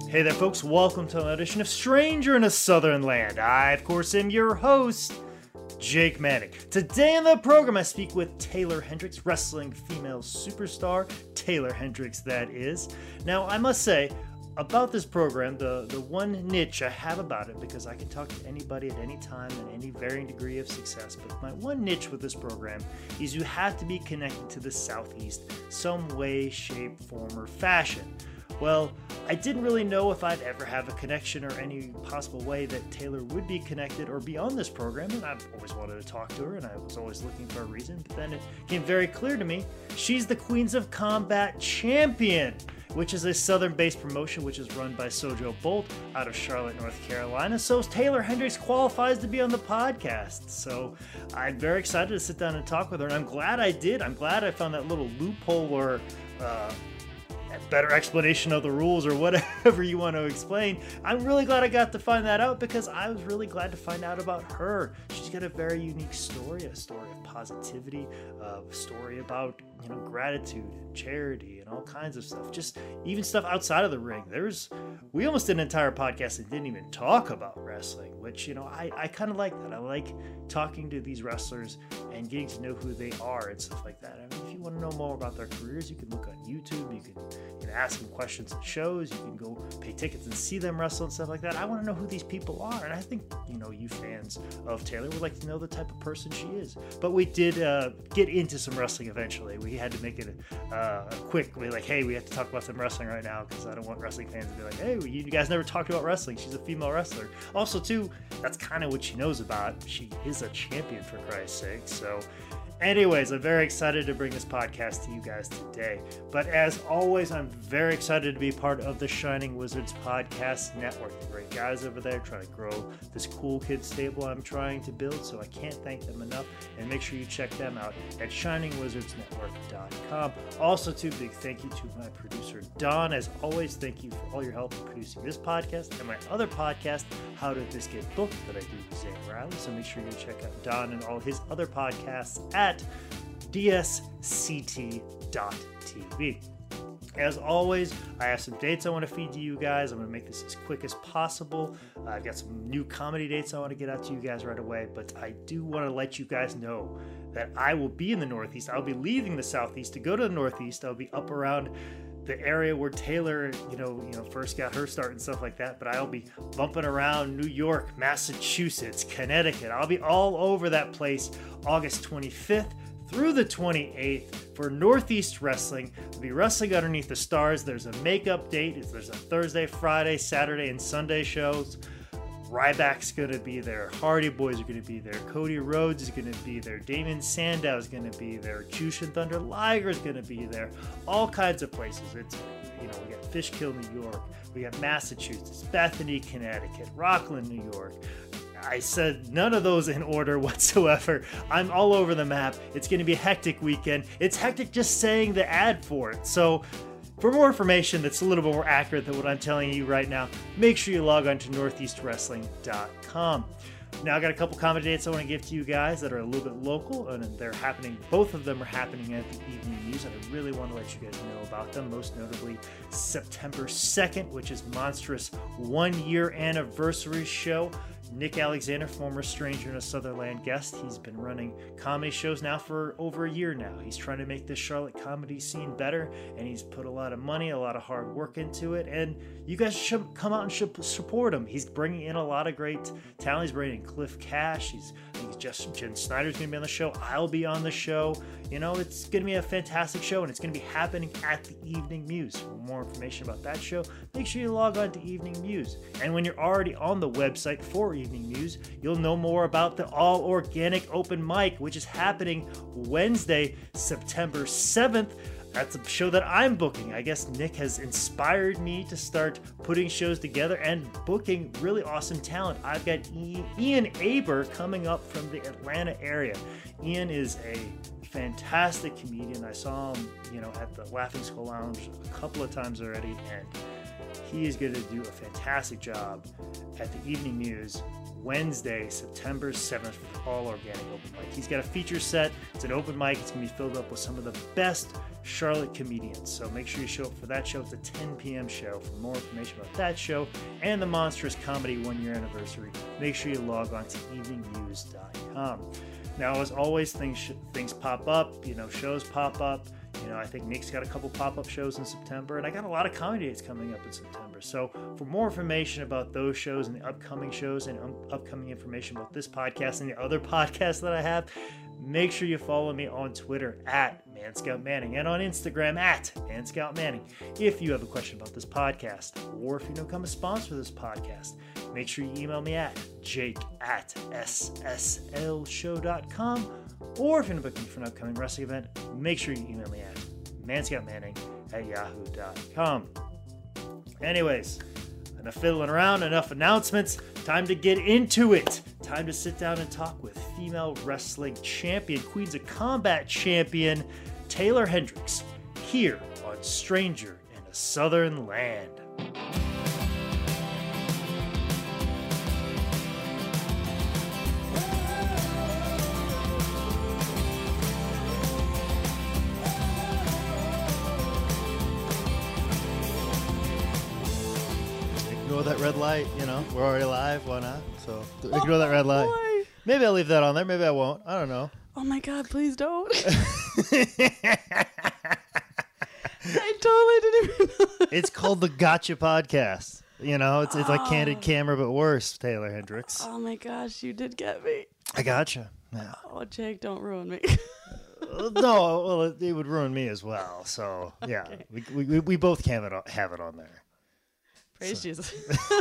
Hey there, folks. Welcome to an edition of Stranger in a Southern Land. I, of course, am your host, Jake Manning. Today on the program, I speak with Taylor Hendricks, wrestling female superstar. Taylor Hendricks, that is. Now, I must say, about this program, the one niche I have about it, because I can talk to anybody at any time and any varying degree of success, but my one niche with this program is you have to be connected to the Southeast some way, shape, form, or fashion. Well, I didn't really know if I'd ever have a connection or any possible way that Taylor would be connected or be on this program, and I've always wanted to talk to her, and I was always looking for a reason, but then it became very clear to me she's the Queens of Combat champion, which is a Southern-based promotion which is run by Sojo Bolt out of Charlotte, North Carolina. So Taylor Hendricks qualifies to be on the podcast. So I'm very excited to sit down and talk with her, and I'm glad I did. I'm glad I found that little loophole or better explanation of the rules or whatever you want to explain. I'm really glad I got to find that out because I was really glad to find out about her. She's got a very unique story, a story of positivity, a story about, gratitude and charity and all kinds of stuff. Just even stuff outside of the ring. We almost did an entire podcast and didn't even talk about wrestling, which, I kind of like that. I like talking to these wrestlers and getting to know who they are and stuff like that. I mean, if you want to know more about their careers, you can look on YouTube, you can ask them questions at shows, you can go pay tickets and see them wrestle and stuff like that. I want to know who these people are, and I think, you fans of Taylor would like to know the type of person she is. But we did get into some wrestling eventually. We had to make it quick. We're like, hey, we have to talk about some wrestling right now because I don't want wrestling fans to be like, hey, you guys never talked about wrestling. She's a female wrestler. Also, too, that's kind of what she knows about. She is a champion, for Christ's sake. So anyways, I'm very excited to bring this podcast to you guys today. But as always, I'm very excited to be part of the Shining Wizards Podcast Network. The great guys over there trying to grow this cool kid stable I'm trying to build, so I can't thank them enough. And make sure you check them out at shiningwizardsnetwork.com. Also, too, big thank you to my producer, Don. As always, thank you for all your help in producing this podcast and my other podcast, How Did This Get Booked, that I do with Zane Riley. So make sure you check out Don and all his other podcasts at dsct.tv. As always, I have some dates I want to feed to you guys. I'm going to make this as quick as possible. I've got some new comedy dates I want to get out to you guys right away, but I do want to let you guys know that I will be in the Northeast. I'll be leaving the Southeast to go to the Northeast. I'll be up around the area where Taylor, first got her start and stuff like that, but I'll be bumping around New York, Massachusetts, Connecticut. I'll be all over that place August 25th through the 28th for Northeast Wrestling. We'll be wrestling underneath the stars. There's a makeup date. There's a Thursday, Friday, Saturday, and Sunday shows. Ryback's going to be there. Hardy Boys are going to be there. Cody Rhodes is going to be there. Damon Sandow is going to be there. Jushin Thunder Liger is going to be there. All kinds of places. It's, we got Fishkill, New York. We got Massachusetts, Bethany, Connecticut, Rockland, New York. I said none of those in order whatsoever. I'm all over the map. It's going to be a hectic weekend. It's hectic just saying the ad for it. So for more information that's a little bit more accurate than what I'm telling you right now, make sure you log on to northeastwrestling.com. Now, I got a couple comedy dates I want to give to you guys that are a little bit local, and they're happening. Both of them are happening at the Evening News, and I really want to let you guys know about them. Most notably, September 2nd, which is Monstrous 1-year anniversary show. Nick Alexander, former Stranger in a Southern Land guest. He's been running comedy shows now for over a year now. He's trying to make this Charlotte comedy scene better, and he's put a lot of money, a lot of hard work into it, and you guys should come out and should support him. He's bringing in a lot of great talent. He's bringing in Cliff Cash. Jen Snyder's going to be on the show. I'll be on the show. It's going to be a fantastic show, and it's going to be happening at the Evening Muse. For more information about that show, make sure you log on to Evening Muse. And when you're already on the website for Evening Muse, you'll know more about the All Organic Open Mic, which is happening Wednesday, September 7th. That's a show that I'm booking. I guess Nick has inspired me to start putting shows together and booking really awesome talent. I've got Ian Aber coming up from the Atlanta area. Ian is a fantastic comedian. I saw him, at the Laughing Skull Lounge a couple of times already, and he is going to do a fantastic job at the Evening Muse Wednesday, September 7th for All Organic Open Mic. He's got a feature set. It's an open mic. It's going to be filled up with some of the best Charlotte comedians. So make sure you show up for that show. It's a 10 p.m. show. For more information about that show and the Monstrous Comedy 1-year anniversary, make sure you log on to eveningnews.com. Now, as always, things pop up. Shows pop up. I think Nick's got a couple pop-up shows in September, and I got a lot of comedy dates coming up in September. So for more information about those shows and the upcoming shows and upcoming information about this podcast and the other podcasts that I have, make sure you follow me on Twitter at ManScoutManning and on Instagram at ManScoutManning. If you have a question about this podcast, or if you become a sponsor of this podcast, make sure you email me at jake@sslshow.com. Or if you're looking for an upcoming wrestling event, make sure you email me at manscoutmanning@yahoo.com. Anyways, enough fiddling around, enough announcements. Time to get into it. Time to sit down and talk with female wrestling champion, Queens of Combat champion, Taylor Hendricks, here on Stranger in a Southern Land. That red light, we're already live. Why not? So ignore that red light. Boy. Maybe I'll leave that on there. Maybe I won't. I don't know. Oh my God, please don't. I totally didn't even know that. It's called the Gotcha Podcast. It's like Candid Camera, but worse, Taylor Hendricks. Oh my gosh, you did get me. I gotcha. Yeah. Oh, Jake, don't ruin me. No, well, it would ruin me as well. So, yeah, okay. we both have it on there. Praise Jesus.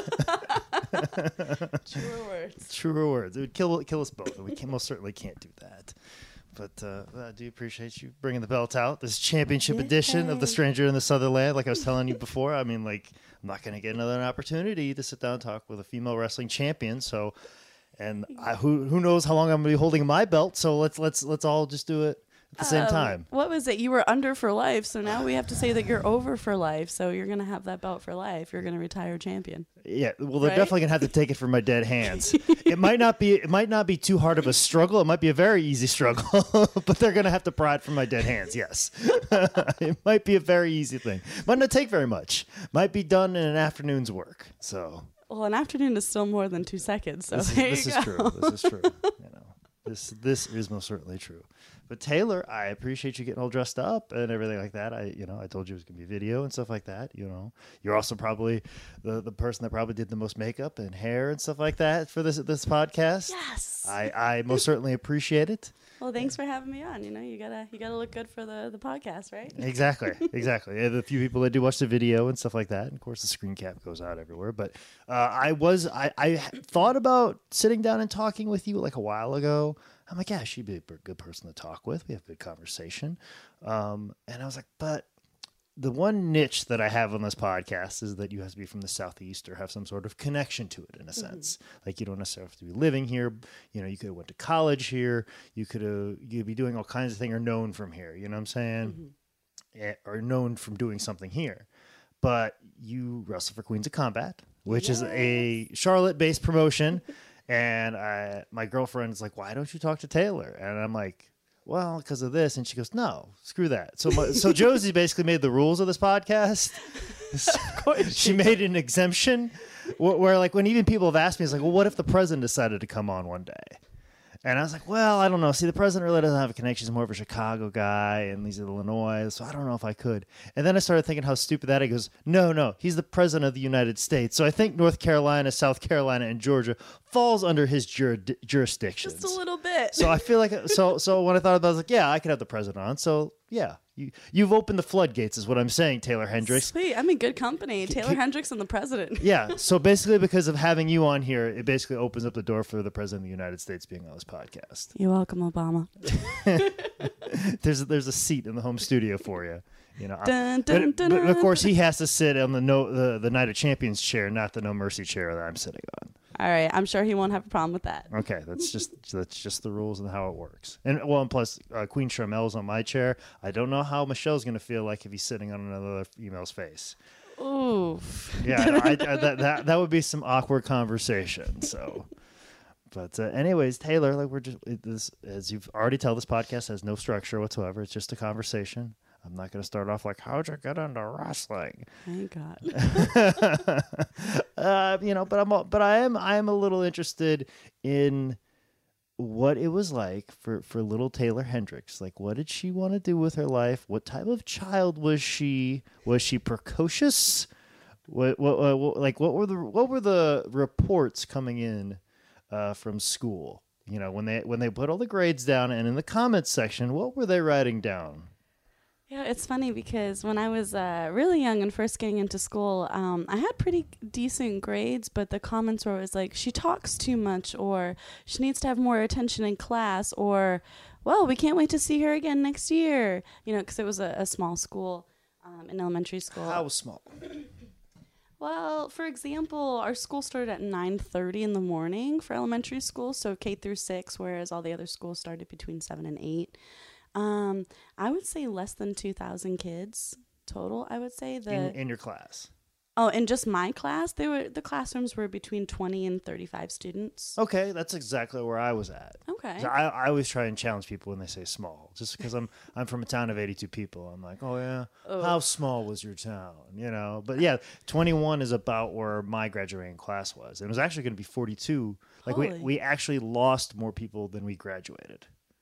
Truer words. Truer words. It would kill us both. We most certainly can't do that. But I do appreciate you bringing the belt out. This championship edition of The Stranger in the Southern Land. Like I was telling you before, I mean, I'm not going to get another opportunity to sit down and talk with a female wrestling champion. So, and who knows how long I'm going to be holding my belt. So let's all just do it at the same time. What was it? You were under for life, so now we have to say that you're over for life. So you're going to have that belt for life. You're going to retire champion. Yeah, well, they're definitely going to have to take it from my dead hands. It might not be too hard of a struggle. It might be a very easy struggle, but they're going to have to pry it from my dead hands. Yes, it might be a very easy thing. Might not take very much. Might be done in an afternoon's work. So. Well, an afternoon is still more than 2 seconds. So this is true. This is true. This is most certainly true. But Taylor, I appreciate you getting all dressed up and everything like that. I told you it was gonna be video and stuff like that. You're also probably the person that probably did the most makeup and hair and stuff like that for this podcast. Yes, I most certainly appreciate it. Well, thanks for having me on. You gotta look good for the podcast, right? Exactly. Yeah, the few people that do watch the video and stuff like that. And of course, the screen cap goes out everywhere. But I thought about sitting down and talking with you like a while ago. I'm like, yeah, she'd be a good person to talk with. We have a good conversation. And I was like, but the one niche that I have on this podcast is that you have to be from the Southeast or have some sort of connection to it in a sense. Like you don't necessarily have to be living here. You could have went to college here. You'd be doing all kinds of things or known from here. You know what I'm saying? Mm-hmm. Or known from doing something here. But you wrestle for Queens of Combat, which is a Charlotte-based promotion. And my girlfriend's like, why don't you talk to Taylor? And I'm like, well, because of this. And she goes, no, screw that. So Josie basically made the rules of this podcast. Of course she made an exemption where like when even people have asked me, it's like, well, what if the president decided to come on one day? And I was like, well, I don't know. See, the president really doesn't have a connection. He's more of a Chicago guy, and he's in Illinois, so I don't know if I could. And then I started thinking how stupid that is. He goes, no, he's the president of the United States. So I think North Carolina, South Carolina, and Georgia falls under his jurisdictions. Just a little bit. So I feel like, so when I thought about it, I was like, yeah, I could have the president on. So yeah. You've opened the floodgates is what I'm saying, Taylor Hendricks. Sweet. I'm in good company. Taylor Hendricks and the president. Yeah. So basically because of having you on here, it basically opens up the door for the president of the United States being on this podcast. You're welcome, Obama. There's a seat in the home studio for you. Dun, dun, but of course he has to sit on the Night of Champions chair, not the No Mercy chair that I'm sitting on. All right, I'm sure he won't have a problem with that. Okay, that's just the rules and how it works. And plus Queen Charmel's on my chair. I don't know how Michelle's going to feel like if he's sitting on another female's face. Ooh. Yeah, that would be some awkward conversation. So, But anyways, Taylor, like this, as you've already told, this podcast has no structure whatsoever. It's just a conversation. I'm not going to start off like, how'd you get into wrestling? Thank God. But I am a little interested in what it was like for little Taylor Hendricks. Like, what did she want to do with her life? What type of child was she? Was she precocious? What were the reports coming in from school? You know, when they put all the grades down, and in the comments section, what were they writing down? Yeah, it's funny because when I was really young and first getting into school, I had pretty decent grades, but the comments were always like, she talks too much, or she needs to have more attention in class, or, well, we can't wait to see her again next year. You know, because it was a small school, an elementary school. How small? Well, for example, our school started at 9:30 in the morning for elementary school, so K through 6, whereas all the other schools started between 7 and 8. I would say less than 2,000 kids total. I would say In your class. Oh, in just my class, the classrooms were between 20 and 35 students. Okay, that's exactly where I was at. Okay. So I always try and challenge people when they say small, just because I'm from a town of 82 people. I'm like, oh yeah, how small was your town? You know, but yeah, 21 is about where my graduating class was. It was actually going to be 42. Like we actually lost more people than we graduated.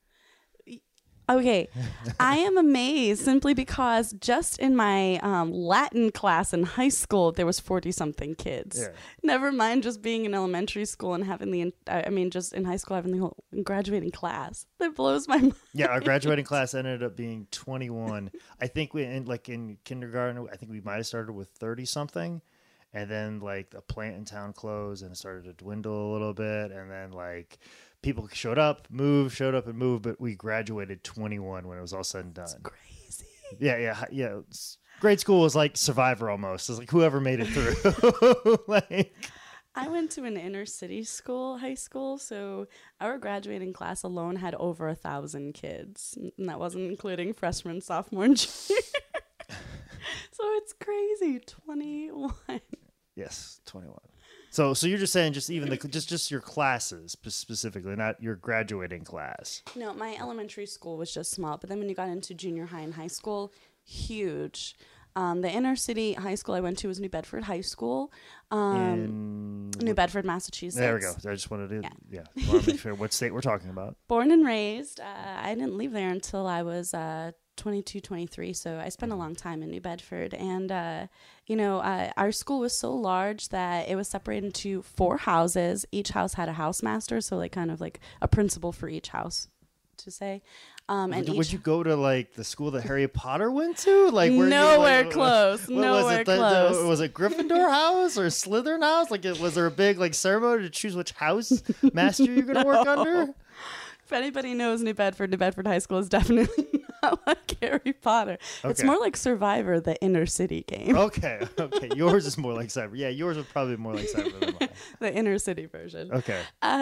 Okay, I am amazed simply because just in my Latin class in high school, there was 40-something kids. Yeah. Never mind just being in elementary school and having just in high school having the whole graduating class. That blows my mind. Yeah, our graduating class ended up being 21. I think in kindergarten, I think we might have started with 30-something. And then like the plant in town closed and it started to dwindle a little bit. And then like people showed up and moved, but we graduated 21 when it was all said and done. That's crazy. Yeah. Grade school was like Survivor almost. It's like whoever made it through. I went to an inner city high school, so our graduating class alone had over 1,000 kids. And that wasn't including freshmen, sophomore, and junior. So it's crazy. 21. Yes, 21. So you're just saying just even just your classes specifically, not your graduating class. No, my elementary school was just small, but then when you got into junior high and high school, huge. The inner city high school I went to was New Bedford High School, New Bedford, Massachusetts. There we go. I just wanted to want to make sure what state we're talking about. Born and raised. I didn't leave there until I was 22, 23, so I spent a long time in New Bedford. And, our school was so large that it was separated into 4 houses. Each house had a housemaster, so like kind of like a principal for each house, to say. Would you go to like the school that Harry Potter went to? Like nowhere close. Nowhere close. Was it Gryffindor house or Slytherin house? Like, was there a big like ceremony to choose which house master you're going to work under? If anybody knows New Bedford High School is definitely not like Harry Potter. Okay. It's more like Survivor, the inner city game. Okay. Yours is more like Cyber. Yeah, yours was probably more like Cyber than mine. The inner city version. Okay.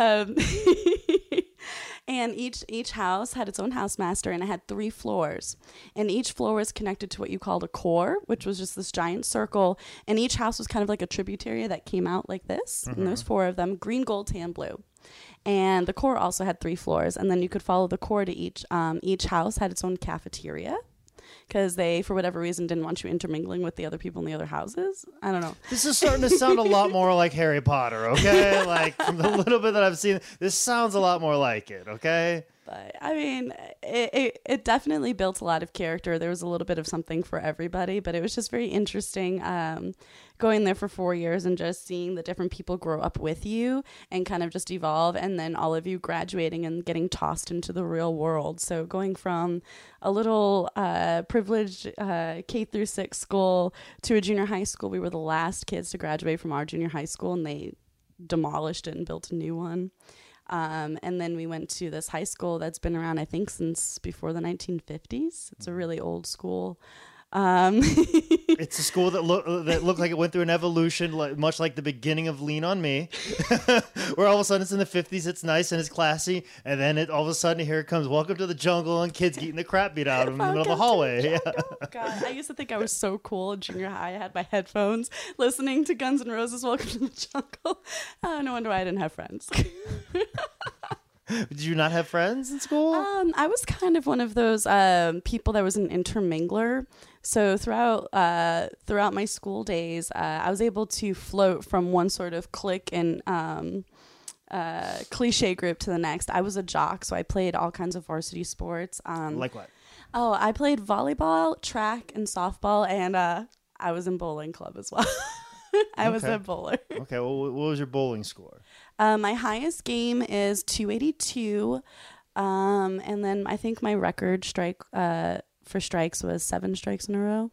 And each house had its own housemaster, and it had 3 floors. And each floor was connected to what you called a core, which was just this giant circle. And each house was kind of like a tributary that came out like this. Mm-hmm. And there's 4 of them, green, gold, tan, blue. And the core also had 3 floors. And then you could follow the core to each house had its own cafeteria, because they, for whatever reason, didn't want you intermingling with the other people in the other houses. I don't know. This is starting to sound a lot more like Harry Potter, okay? Like, from the little bit that I've seen, this sounds a lot more like it, okay? But, I mean, it definitely built a lot of character. There was a little bit of something for everybody, but it was just very interesting going there for 4 years and just seeing the different people grow up with you and kind of just evolve, and then all of you graduating and getting tossed into the real world. So going from a little privileged K through 6 school to a junior high school, we were the last kids to graduate from our junior high school, and they demolished it and built a new one. And then we went to this high school that's been around, I think, since before the 1950s. It's a really old school. It's a school that looked like it went through an evolution, much like the beginning of Lean on Me, where all of a sudden it's in the 50s, it's nice and it's classy, and then all of a sudden here it comes, Welcome to the Jungle, and kids getting the crap beat out of them in the middle of the hallway. Yeah. God, I used to think I was so cool in junior high. I had my headphones listening to Guns N' Roses' Welcome to the Jungle. No wonder why I didn't have friends. Did you not have friends in school? I was kind of one of those people that was an intermingler. So throughout my school days, I was able to float from one sort of clique and cliche group to the next. I was a jock, so I played all kinds of varsity sports. Like what? Oh, I played volleyball, track, and softball, and I was in bowling club as well. I was a bowler. Okay, well, what was your bowling score? My highest game is 282, and then I think my record for strikes was 7 strikes in a row.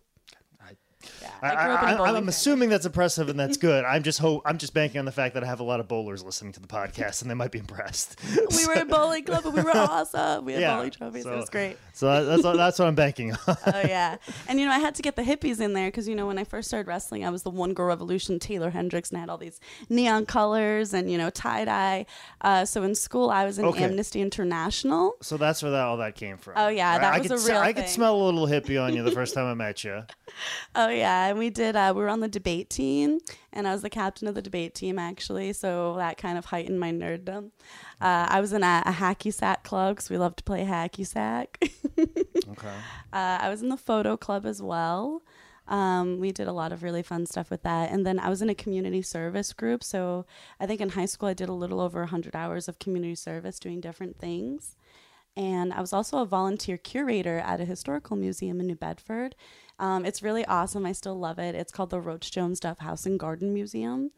I grew up in a bowling I'm assuming that's impressive and that's good. I'm just banking on the fact that I have a lot of bowlers listening to the podcast and they might be impressed. We were in bowling club and we were awesome. We had bowling trophies. It was great. So that's what I'm banking on. Oh yeah, and I had to get the hippies in there because when I first started wrestling, I was the One Girl Revolution, Taylor Hendricks, and I had all these neon colors and tie dye. So in school, I was in Amnesty International. So that's where all that came from. Oh yeah, that was a real thing. I could smell a little hippie on you the first time I met you. Oh yeah, and we did. We were on the debate team, and I was the captain of the debate team actually. So that kind of heightened my nerddom. I was in a hacky sack club because we love to play hacky sack. Okay. I was in the photo club as well. We did a lot of really fun stuff with that. And then I was in a community service group. So I think in high school I did a little over 100 hours of community service doing different things. And I was also a volunteer curator at a historical museum in New Bedford. It's really awesome. I still love it. It's called the Roach Jones Duff House and Garden Museum.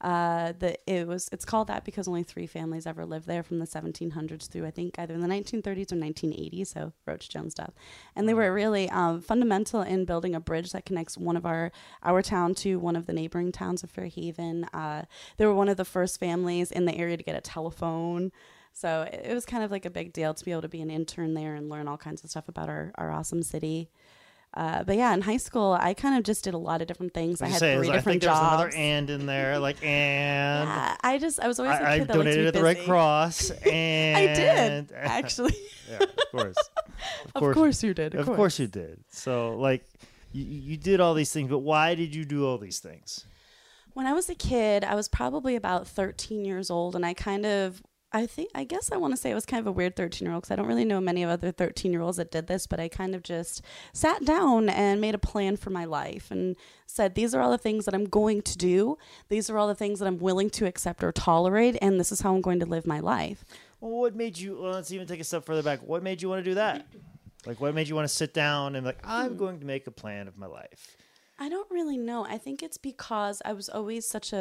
It's called that because only 3 families ever lived there from the 1700s through, I think, either in the 1930s or 1980s. So Roach Jones Duff, and they were really fundamental in building a bridge that connects one of our town to one of the neighboring towns of Fairhaven. They were one of the first families in the area to get a telephone. So it was kind of like a big deal to be able to be an intern there and learn all kinds of stuff about our awesome city. But yeah, in high school, I kind of just did a lot of different things. I had 3 different jobs. There's another and in there, Yeah, I was always a kid I that donated at the Red Cross, and I did actually. Yeah, of course. Of course you did. Of course you did. So you did all these things, but why did you do all these things? When I was a kid, I was probably about 13 years old, and I guess I want to say I was kind of a weird 13-year-old because I don't really know many of other 13-year-olds that did this, but I kind of just sat down and made a plan for my life and said, these are all the things that I'm going to do. These are all the things that I'm willing to accept or tolerate, and this is how I'm going to live my life. Well, what made you, let's even take a step further back. What made you want to do that? What made you want to sit down and I'm going to make a plan of my life? I don't really know. I think it's because I was always such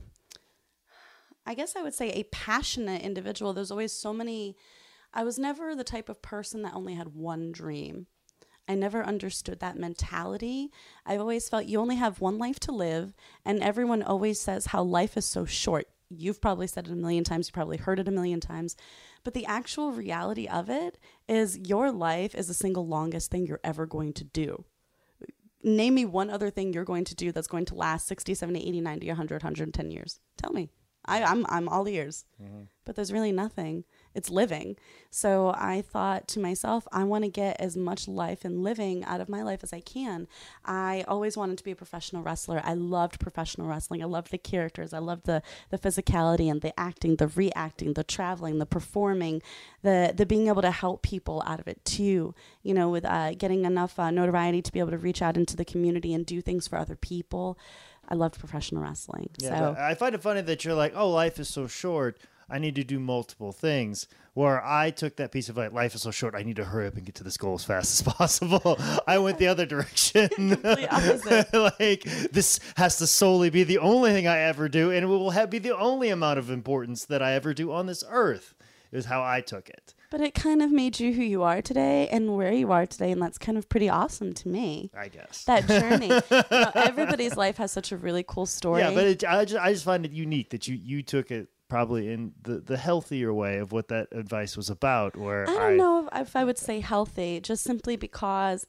I guess I would say a passionate individual. There's always so many. I was never the type of person that only had one dream. I never understood that mentality. I've always felt you only have one life to live, and everyone always says how life is so short. You've probably said it a million times. You probably heard it a million times. But the actual reality of it is your life is the single longest thing you're ever going to do. Name me one other thing you're going to do that's going to last 60, 70, 80, 90, 100, 110 years. Tell me. I'm all ears, but there's really nothing. It's living. So I thought to myself, I want to get as much life and living out of my life as I can. I always wanted to be a professional wrestler. I loved professional wrestling. I loved the characters. I loved the physicality and the acting, the reacting, the traveling, the performing, the being able to help people out of it too, with getting enough notoriety to be able to reach out into the community and do things for other people. I loved professional wrestling. Yeah, so I find it funny that you're like, oh, life is so short. I need to do multiple things. Where I took that piece of life is so short. I need to hurry up and get to this goal as fast as possible. I went the other direction. Complete opposite. This has to solely be the only thing I ever do, and it will be the only amount of importance that I ever do on this earth. Is how I took it. But it kind of made you who you are today and where you are today, and that's kind of pretty awesome to me. I guess. That journey. Everybody's life has such a really cool story. Yeah, but I just find it unique that you took it probably in the healthier way of what that advice was about. Where I don't know if I would say healthy, just simply because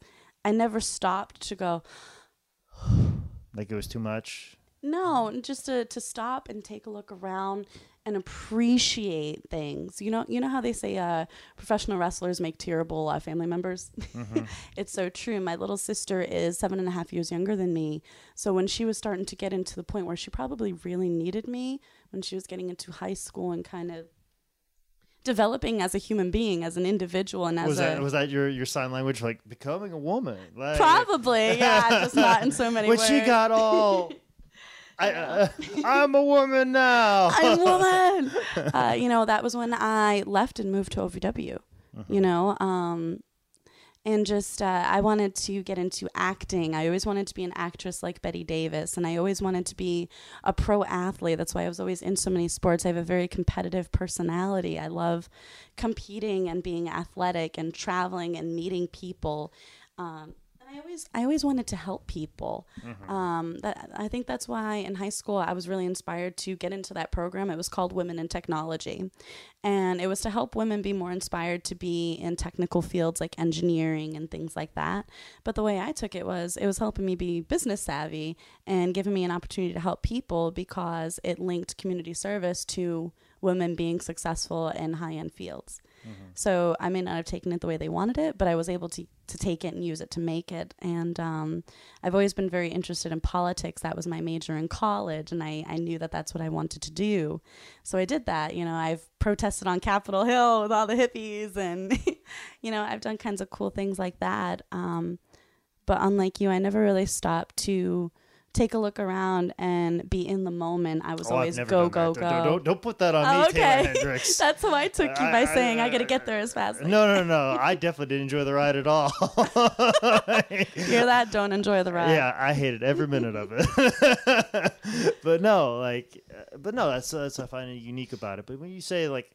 I never stopped to go, Like it was too much. no, just to stop and take a look around and appreciate things. You know how they say professional wrestlers make terrible family members? Mm-hmm. It's so true. My little sister is 7.5 years younger than me. So when she was starting to get into the point where she probably really needed me, when she was getting into high school and kind of developing as a human being, as an individual, and Was that your sign language, like becoming a woman? Like, probably, yeah, just not in so many when words. she got all, I'm a woman now. I'm a woman. That was when I left and moved to OVW. And just I wanted to get into acting. I always wanted to be an actress like Betty Davis, and I always wanted to be a pro athlete. That's why I was always in so many sports. I have a very competitive personality. I love competing and being athletic and traveling and meeting people. And I always wanted to help people. I think that's why in high school I was really inspired to get into that program. It was called Women in Technology, and it was to help women be more inspired to be in technical fields like engineering and things like that. But the way I took it was helping me be business savvy and giving me an opportunity to help people, because it linked community service to women being successful in high-end fields. So I may not have taken it the way they wanted it, but I was able to take it and use it to make it. And I've always been very interested in politics. That was my major in college, and I knew that that's what I wanted to do. So I did that. I've protested on Capitol Hill with all the hippies, and I've done kinds of cool things like that. But unlike you, I never really stopped to take a look around and be in the moment. I was always go. Don't put that on me, Taylor Hendricks. That's how I took you by saying I got to get there as fast as No. I definitely didn't enjoy the ride at all. Hear that? Don't enjoy the ride. Yeah, I hated every minute of it. But no, that's what I find unique about it. But when you say like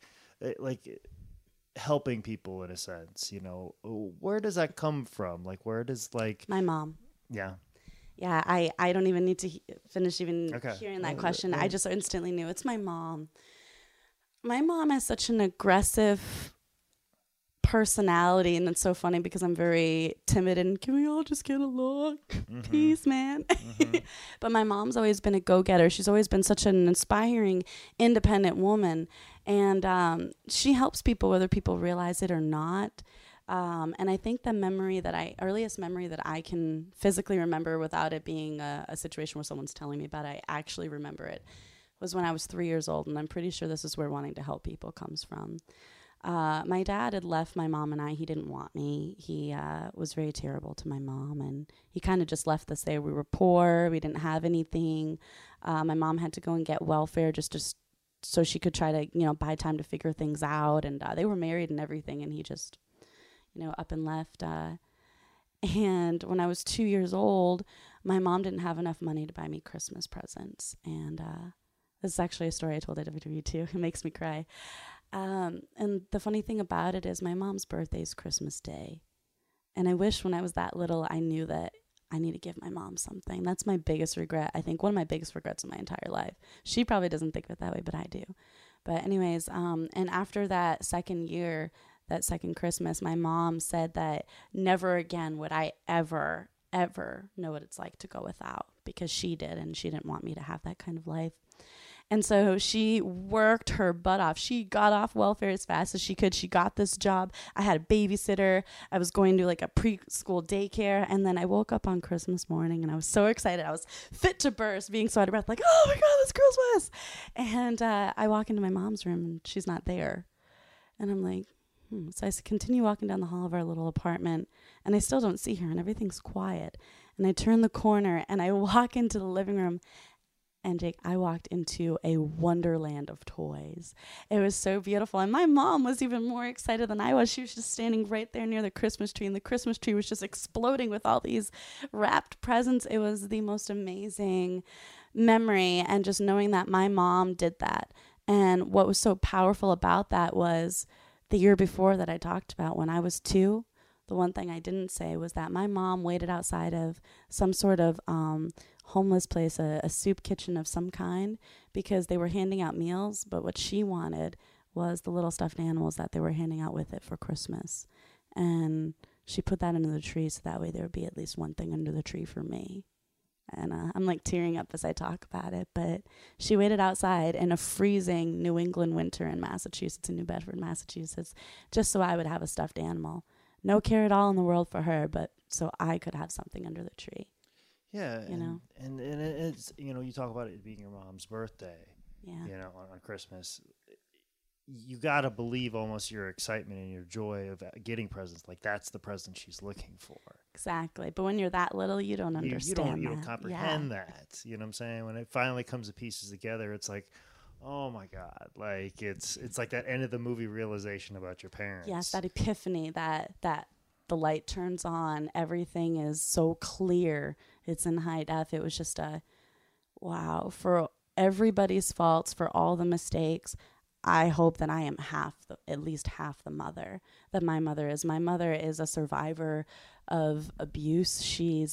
helping people in a sense, where does that come from? Like, where does my mom? Yeah. Yeah, I don't even need to finish hearing that question. I just instantly knew it's my mom. My mom has such an aggressive personality, and it's so funny because I'm very timid and can we all just get along? Peace, man. But my mom's always been a go-getter. She's always been such an inspiring, independent woman, and she helps people whether people realize it or not. And I think the earliest memory that I can physically remember without it being a situation where someone's telling me about it, I actually remember it, was when I was 3 years old. And I'm pretty sure this is where wanting to help people comes from. My dad had left my mom and I. He didn't want me. He was very terrible to my mom. And he kind of just left us there. We were poor. We didn't have anything. My mom had to go and get welfare just so she could try to, buy time to figure things out. And they were married and everything. And he just up and left. And when I was 2 years old, my mom didn't have enough money to buy me Christmas presents. And this is actually a story I told at WW too. It makes me cry. And the funny thing about it is my mom's birthday is Christmas Day. And I wish when I was that little, I knew that I need to give my mom something. That's my biggest regret. I think one of my biggest regrets in my entire life. She probably doesn't think of it that way, but I do. But anyways, and after that second Christmas, my mom said that never again would I ever know what it's like to go without, because she did, and she didn't want me to have that kind of life. And so she worked her butt off. She got off welfare as fast as she could. She got this job. I had a babysitter. I was going to like a preschool daycare. And then I woke up on Christmas morning and I was so excited. I was fit to burst, being so out of breath, like, oh my God, it's Christmas. And I walk into my mom's room and she's not there. And I'm like, So I continue walking down the hall of our little apartment and I still don't see her and everything's quiet. And I turn the corner and I walk into the living room. And Jake, I walked into a wonderland of toys. It was so beautiful. And my mom was even more excited than I was. She was just standing right there near the Christmas tree. And the Christmas tree was just exploding with all these wrapped presents. It was the most amazing memory. And just knowing that my mom did that. And what was so powerful about that was the year before that I talked about, when I was 2, the one thing I didn't say was that my mom waited outside of some sort of homeless place, a soup kitchen of some kind, because they were handing out meals, but what she wanted was the little stuffed animals that they were handing out with it for Christmas. And she put that under the tree so that way there would be at least one thing under the tree for me. And I'm like tearing up as I talk about it. But she waited outside in a freezing New England winter in Massachusetts, in New Bedford, Massachusetts, just so I would have a stuffed animal. No care at all in the world for her, but so I could have something under the tree. Yeah, You know? and it's, you know, you talk about it being your mom's birthday, Yeah. you know, on Christmas. You got to believe almost your excitement and your joy of getting presents. Like, that's the present she's looking for. Exactly. But when you're that little, you don't understand You don't that. comprehend that. You know what I'm saying? When it finally comes to pieces together, it's like, oh my God. Like, it's like that end of the movie realization about your parents. Yes, that epiphany that the light turns on, everything is so clear. It's in high def. It was just a wow. For everybody's faults, for all the mistakes, I hope that I am at least half the mother that my mother is. My mother is a survivor of abuse. She's,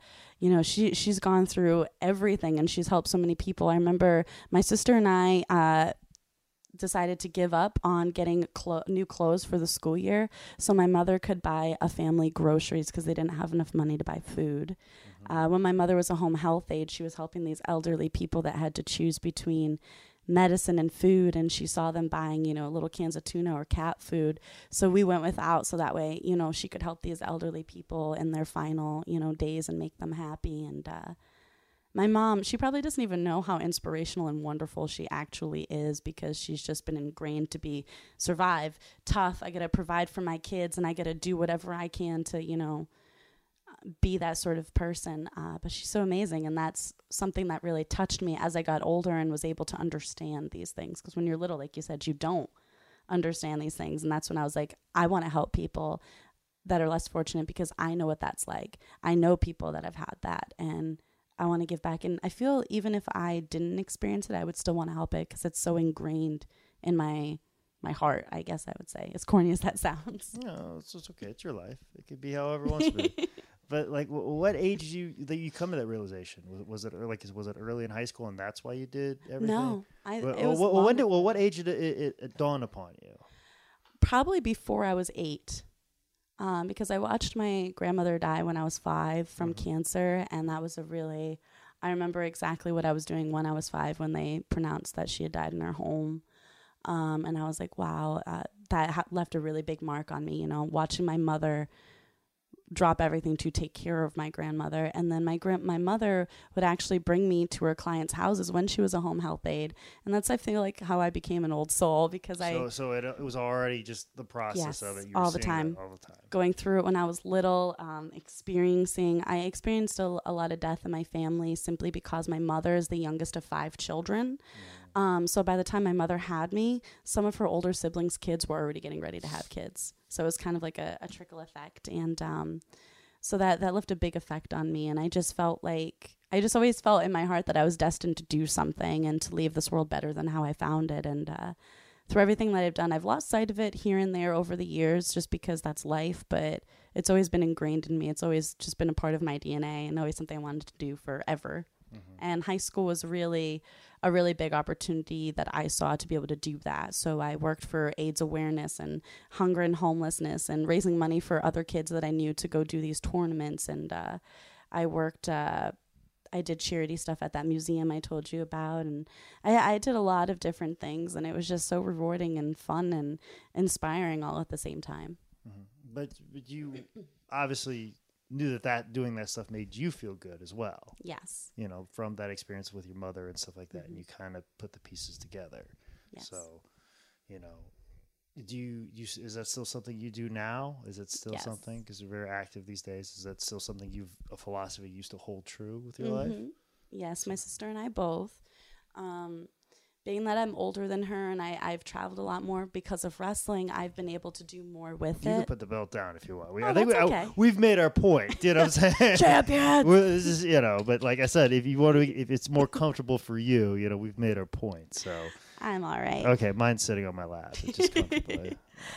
she's gone through everything and she's helped so many people. I remember my sister and I, decided to give up on getting new clothes for the school year so my mother could buy a family groceries because they didn't have enough money to buy food. When my mother was a home health aide, she was helping these elderly people that had to choose between medicine and food, and she saw them buying, little cans of tuna or cat food. So we went without so that way, she could help these elderly people in their final, days and make them happy. And my mom, she probably doesn't even know how inspirational and wonderful she actually is because she's just been ingrained to survive, tough. I got to provide for my kids and I got to do whatever I can to, be that sort of person. But she's so amazing. And that's something that really touched me as I got older and was able to understand these things. Because when you're little, like you said, you don't understand these things. And that's when I was like, I want to help people that are less fortunate because I know what that's like. I know people that have had that. And I want to give back. And I feel even if I didn't experience it, I would still want to help it because it's so ingrained in my heart, I guess I would say. As corny as that sounds. No, it's okay. It's your life. It could be however it wants to be. But like, what age did you come to that realization? Was it early in high school, and that's why you did everything? No, what age did it dawn upon you? Probably before I was 8. Because I watched my grandmother die when I was 5 from cancer, and that was I remember exactly what I was doing when I was 5 when they pronounced that she had died in her home. And I was like, wow, that left a really big mark on me, watching my mother drop everything to take care of my grandmother. And then my mother would actually bring me to her clients' houses when she was a home health aide. And that's, I feel like, how I became an old soul because So it was already just the process of it. You were all the time. Going through it when I was little, I experienced a lot of death in my family simply because my mother is the youngest of 5 children. So by the time my mother had me, some of her older siblings' kids were already getting ready to have kids. So it was kind of like a trickle effect. And so that left a big effect on me. And I just always felt in my heart that I was destined to do something and to leave this world better than how I found it. And through everything that I've done, I've lost sight of it here and there over the years just because that's life. But it's always been ingrained in me. It's always just been a part of my DNA and always something I wanted to do forever. And high school was really a really big opportunity that I saw to be able to do that. So I worked for AIDS awareness and hunger and homelessness and raising money for other kids that I knew to go do these tournaments. And I did charity stuff at that museum I told you about. And I did a lot of different things. And it was just so rewarding and fun and inspiring all at the same time. But you obviously knew that doing that stuff made you feel good as well. Yes. From that experience with your mother and stuff like that, and you kind of put the pieces together. Yes. So, is that still something you do now? Is it still something, because you're very active these days, is that still something a philosophy you used to hold true with your life? Yes, my sister and I both. Being that I'm older than her and I've traveled a lot more because of wrestling, I've been able to do more with it. You can put the belt down if you want. I think okay. We've made our point. You know what I'm saying? Champion! This is, but like I said, if it's more comfortable for you, we've made our point. So I'm all right. Okay, mine's sitting on my lap. It's just comfortable.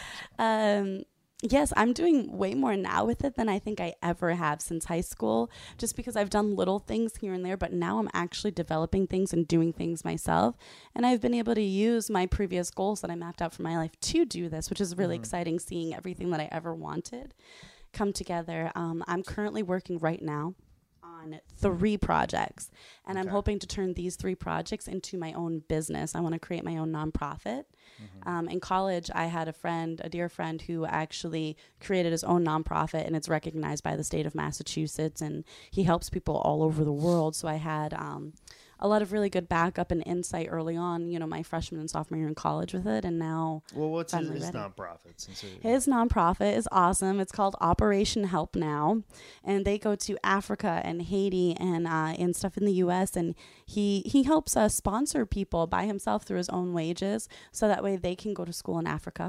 Yes, I'm doing way more now with it than I think I ever have since high school, just because I've done little things here and there, but now I'm actually developing things and doing things myself. And I've been able to use my previous goals that I mapped out for my life to do this, which is really exciting, seeing everything that I ever wanted. come together. I'm currently working right now on 3 projects, and I'm hoping to turn these 3 projects into my own business. I want to create my own nonprofit. In college, I had a dear friend who actually created his own nonprofit, and it's recognized by the state of Massachusetts, and he helps people all over the world. So I had a lot of really good backup and insight early on, my freshman and sophomore year in college with it. And now, well, what's his nonprofit? His nonprofit is awesome. It's called Operation Help Now, and they go to Africa and Haiti and stuff in the U.S. And he helps sponsor people by himself through his own wages, so that way they can go to school in Africa.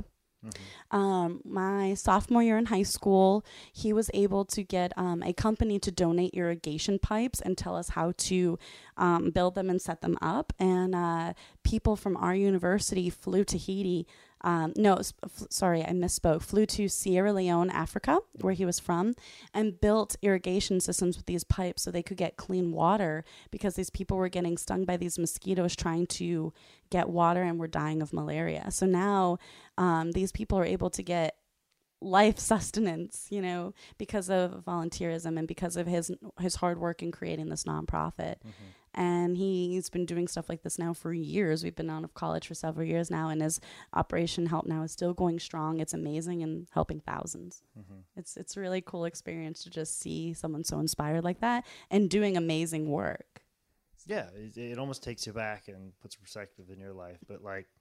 My sophomore year in high school, he was able to get a company to donate irrigation pipes and tell us how to build them and set them up. And people from our university flew to Haiti. I misspoke. Flew to Sierra Leone, Africa, where he was from, and built irrigation systems with these pipes so they could get clean water, because these people were getting stung by these mosquitoes trying to get water and were dying of malaria. So now these people are able to get life sustenance, because of volunteerism and because of his hard work in creating this nonprofit. And he's been doing stuff like this now for years. We've been out of college for several years now, and his Operation Help Now is still going strong. It's amazing and helping thousands. It's a really cool experience to just see someone so inspired like that and doing amazing work. Yeah, it almost takes you back and puts perspective in your life. But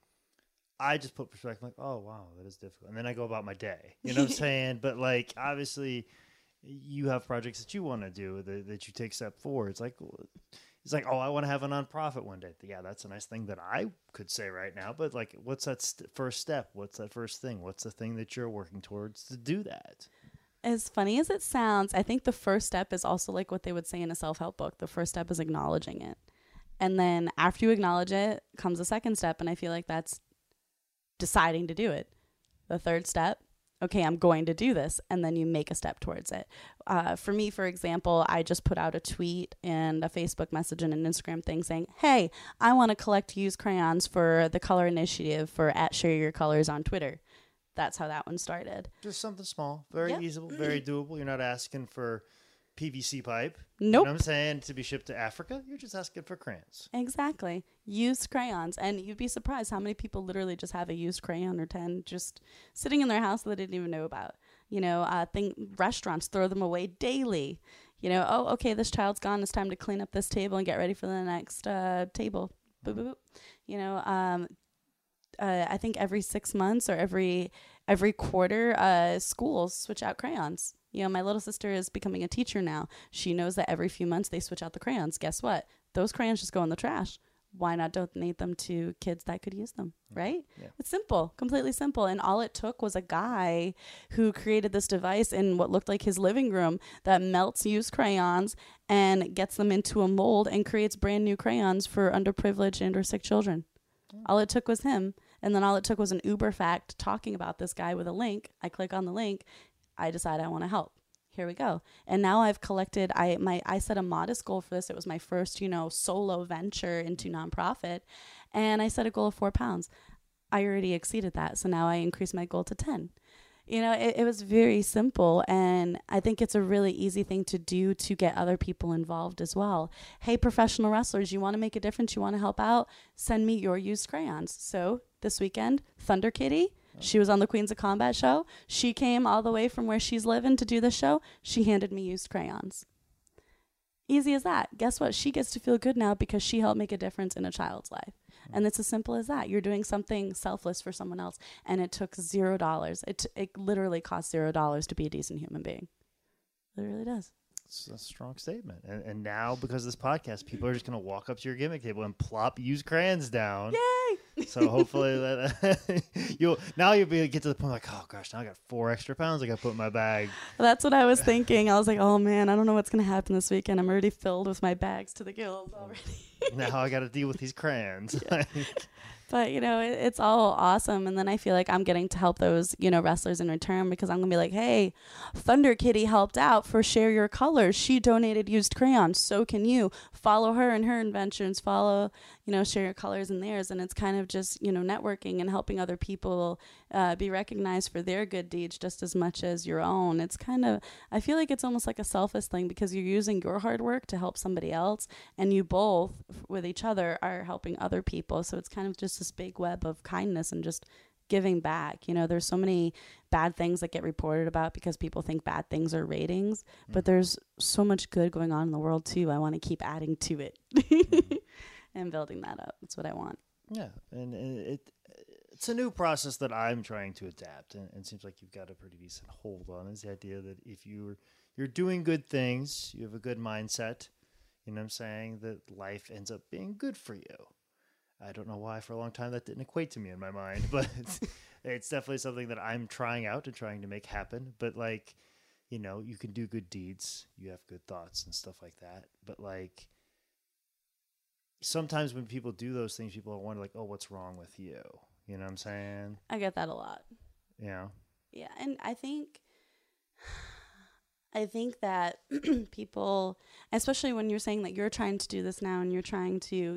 I just put perspective oh, wow, that is difficult. And then I go about my day. You know what I'm saying? But obviously you have projects that you want to do that you take a step forward. It's like, oh, I want to have a nonprofit one day. Yeah, that's a nice thing that I could say right now. But what's that first step? What's that first thing? What's the thing that you're working towards to do that? As funny as it sounds, I think the first step is also like what they would say in a self-help book. The first step is acknowledging it. And then after you acknowledge it comes a second step. And I feel like that's deciding to do it. The third step, okay, I'm going to do this. And then you make a step towards it. For me, for example, I just put out a tweet and a Facebook message and an Instagram thing saying, hey, I want to collect used crayons for the Color Initiative for @ShareYourColors on Twitter. That's how that one started. Just something small, very easy, very doable. You're not asking for PVC pipe. Nope. You know what I'm saying? To be shipped to Africa, you're just asking for crayons. Exactly. Used crayons. And you'd be surprised how many people literally just have a used crayon or 10 just sitting in their house that they didn't even know about. Restaurants throw them away daily. Oh, okay, this child's gone. It's time to clean up this table and get ready for the next table. Boop, boop, boop. I think every 6 months or every quarter, schools switch out crayons. My little sister is becoming a teacher now. She knows that every few months they switch out the crayons. Guess what? Those crayons just go in the trash. Why not donate them to kids that could use them, right? Yeah. It's simple, completely simple. And all it took was a guy who created this device in what looked like his living room that melts used crayons and gets them into a mold and creates brand new crayons for underprivileged and or sick children. All it took was him. And then all it took was an Uber fact talking about this guy with a link. I click on the link. I decide I want to help. Here we go. And now I've collected, I set a modest goal for this. It was my first, solo venture into nonprofit. And I set a goal of 4 pounds. I already exceeded that. So now I increased my goal to 10. It was very simple. And I think it's a really easy thing to do to get other people involved as well. Hey, professional wrestlers, you want to make a difference? You want to help out? Send me your used crayons. So this weekend, Thunder Kitty, she was on the Queens of Combat show. She came all the way from where she's living to do the show. She handed me used crayons. Easy as that. Guess what? She gets to feel good now because she helped make a difference in a child's life. And it's as simple as that. You're doing something selfless for someone else. And it took $0. It literally cost $0 to be a decent human being. It really does. It's a strong statement. And now, because of this podcast, people are just going to walk up to your gimmick table and plop used crayons down. Yay! So hopefully you'll be able to get to the point like, oh gosh, now I got 4 extra pounds I got to put in my bag. Well, that's what I was thinking. I was like, oh man, I don't know what's going to happen this weekend. I'm already filled with my bags to the gills already. Now I got to deal with these crayons. Yeah. But, it's all awesome. And then I feel like I'm getting to help those, wrestlers in return, because I'm going to be like, hey, Thunder Kitty helped out for Share Your Colors. She donated used crayons. So can you. Follow her and her inventions. Follow, share your colors and theirs. And it's kind of just, networking and helping other people be recognized for their good deeds just as much as your own. It's kind of, I feel like it's almost like a selfish thing because you're using your hard work to help somebody else, and you both with each other are helping other people. So it's kind of just this big web of kindness and just giving back. There's so many bad things that get reported about because people think bad things are ratings, but there's so much good going on in the world too. I want to keep adding to it and building that up. That's what I want. Yeah, and it's a new process that I'm trying to adapt, and it seems like you've got a pretty decent hold on. Is the idea that if you're doing good things, you have a good mindset, you know what I'm saying, that life ends up being good for you. I don't know why for a long time that didn't equate to me in my mind, but it's definitely something that I'm trying out and trying to make happen. But like, you can do good deeds, you have good thoughts and stuff like that. But like, sometimes when people do those things, people wonder like, oh, what's wrong with you? You know what I'm saying? I get that a lot. Yeah. Yeah. And I think that people, especially when you're saying that you're trying to do this now and you're trying to,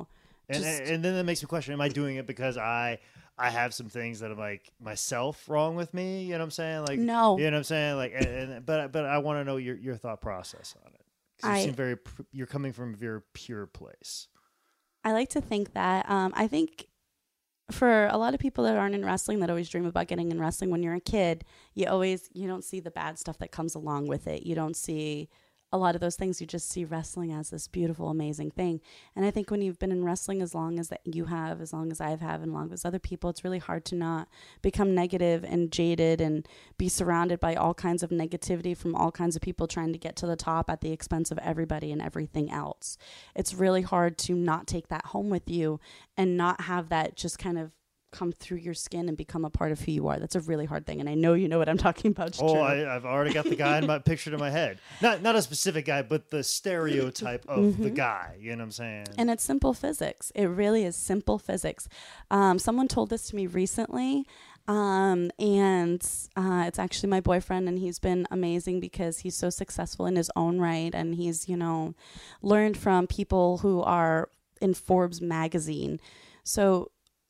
and then that makes me question, am I doing it because I have some things that I'm like myself wrong with me? You know what I'm saying? Like, no. You know what I'm saying? Like, but I want to know your thought process on it. 'Cause you seem you're coming from a very pure place. I like to think that, I think for a lot of people that aren't in wrestling that always dream about getting in wrestling, when you're a kid, you don't see the bad stuff that comes along with it. You don't see a lot of those things. You just see wrestling as this beautiful, amazing thing. And I think when you've been in wrestling as long as that you have, as long as I've had, and as long as other people, it's really hard to not become negative and jaded and be surrounded by all kinds of negativity from all kinds of people trying to get to the top at the expense of everybody and everything else. It's really hard to not take that home with you and not have that just kind of come through your skin and become a part of who you are. That's a really hard thing, and I know you know what I'm talking about. It's true. I've already got the guy in my pictured in my head. Not a specific guy, but the stereotype of the guy. You know what I'm saying? And it's simple physics. It really is simple physics. Someone told this to me recently, and it's actually my boyfriend, and he's been amazing because he's so successful in his own right, and he's learned from people who are in Forbes magazine. So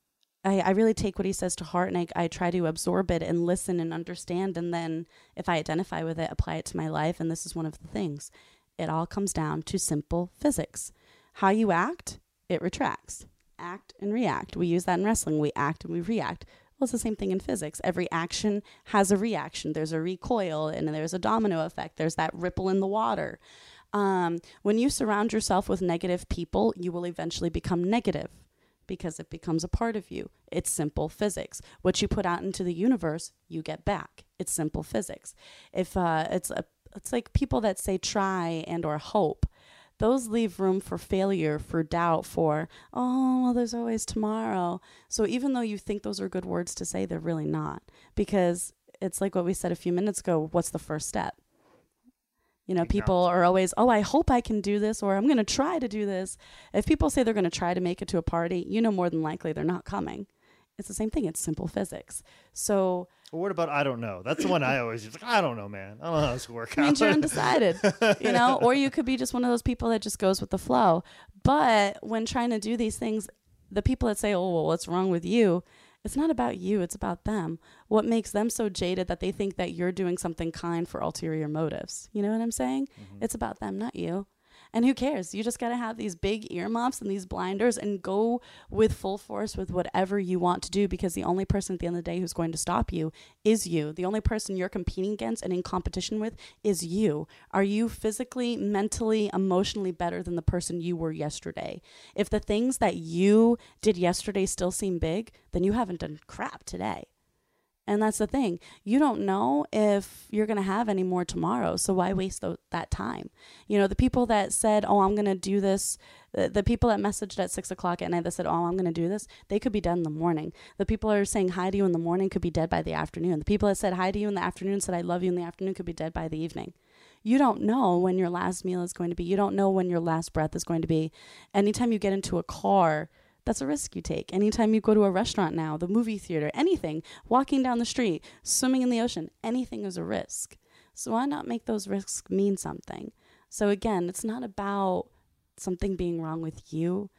I really take what he says to heart, and I try to absorb it and listen and understand. And then if I identify with it, apply it to my life. And this is one of the things. It all comes down to simple physics. How you act, it retracts. Act and react. We use that in wrestling. We act and we react. Well, it's the same thing in physics. Every action has a reaction. There's a recoil and there's a domino effect. There's that ripple in the water. When you surround yourself with negative people, you will eventually become negative, because it becomes a part of you. It's simple physics. What you put out into the universe, you get back. It's simple physics. If it's like people that say try and or hope, those leave room for failure, for doubt, for, oh, well, there's always tomorrow. So even though you think those are good words to say, they're really not, because it's like what we said a few minutes ago. What's the first step? People are always, oh, I hope I can do this, or I'm going to try to do this. If people say they're going to try to make it to a party, more than likely they're not coming. It's the same thing. It's simple physics. So, well, what about I don't know? That's the one I always use. Like, I don't know, man. I don't know how this will work out. Means you're undecided, or you could be just one of those people that just goes with the flow. But when trying to do these things, the people that say, oh, well, what's wrong with you? It's not about you. It's about them. What makes them so jaded that they think that you're doing something kind for ulterior motives? You know what I'm saying? Mm-hmm. It's about them, not you. And who cares? You just got to have these big earmuffs and these blinders and go with full force with whatever you want to do, because the only person at the end of the day who's going to stop you is you. The only person you're competing against and in competition with is you. Are you physically, mentally, emotionally better than the person you were yesterday? If the things that you did yesterday still seem big, then you haven't done crap today. And that's the thing. You don't know if you're going to have any more tomorrow. So why waste that time? The people that said, oh, I'm going to do this, the people that messaged at 6 o'clock at night that said, oh, I'm going to do this, they could be dead in the morning. The people that are saying hi to you in the morning could be dead by the afternoon. The people that said hi to you in the afternoon, said I love you in the afternoon, could be dead by the evening. You don't know when your last meal is going to be. You don't know when your last breath is going to be. Anytime you get into a car, that's a risk you take. Anytime you go to a restaurant now, the movie theater, anything, walking down the street, swimming in the ocean, anything is a risk. So why not make those risks mean something? So again, it's not about something being wrong with you.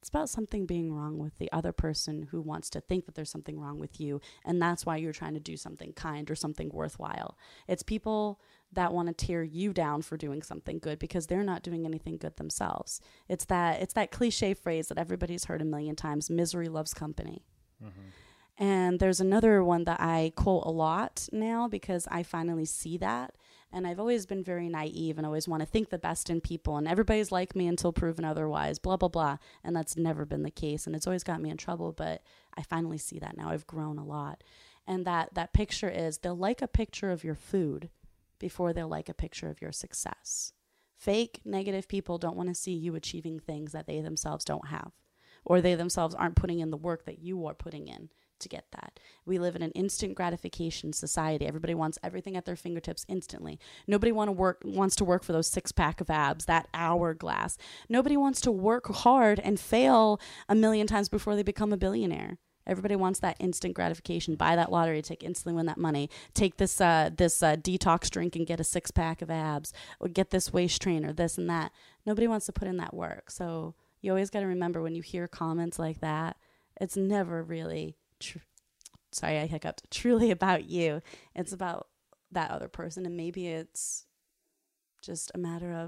It's about something being wrong with the other person who wants to think that there's something wrong with you. And that's why you're trying to do something kind or something worthwhile. It's people that want to tear you down for doing something good because they're not doing anything good themselves. It's that cliche phrase that everybody's heard a million times, misery loves company. Mm-hmm. And there's another one that I quote a lot now because I finally see that. And I've always been very naive and always want to think the best in people. And everybody's like me until proven otherwise, blah, blah, blah. And that's never been the case. And it's always got me in trouble. But I finally see that now. I've grown a lot. And that picture is they'll like a picture of your food before they'll like a picture of your success. Fake, negative people don't want to see you achieving things that they themselves don't have. Or they themselves aren't putting in the work that you are putting in to get that. We live in an instant gratification society. Everybody wants everything at their fingertips instantly. Nobody wants to work for those 6-pack of abs, that hourglass. Nobody wants to work hard and fail a million times before they become a billionaire. Everybody wants that instant gratification. Buy that lottery ticket, instantly win that money. Take this detox drink and get a 6-pack of abs, or get this waist trainer, this and that. Nobody wants to put in that work. So you always got to remember when you hear comments like that, it's never really sorry, I hiccuped. Truly about you. It's about that other person, and maybe it's just a matter of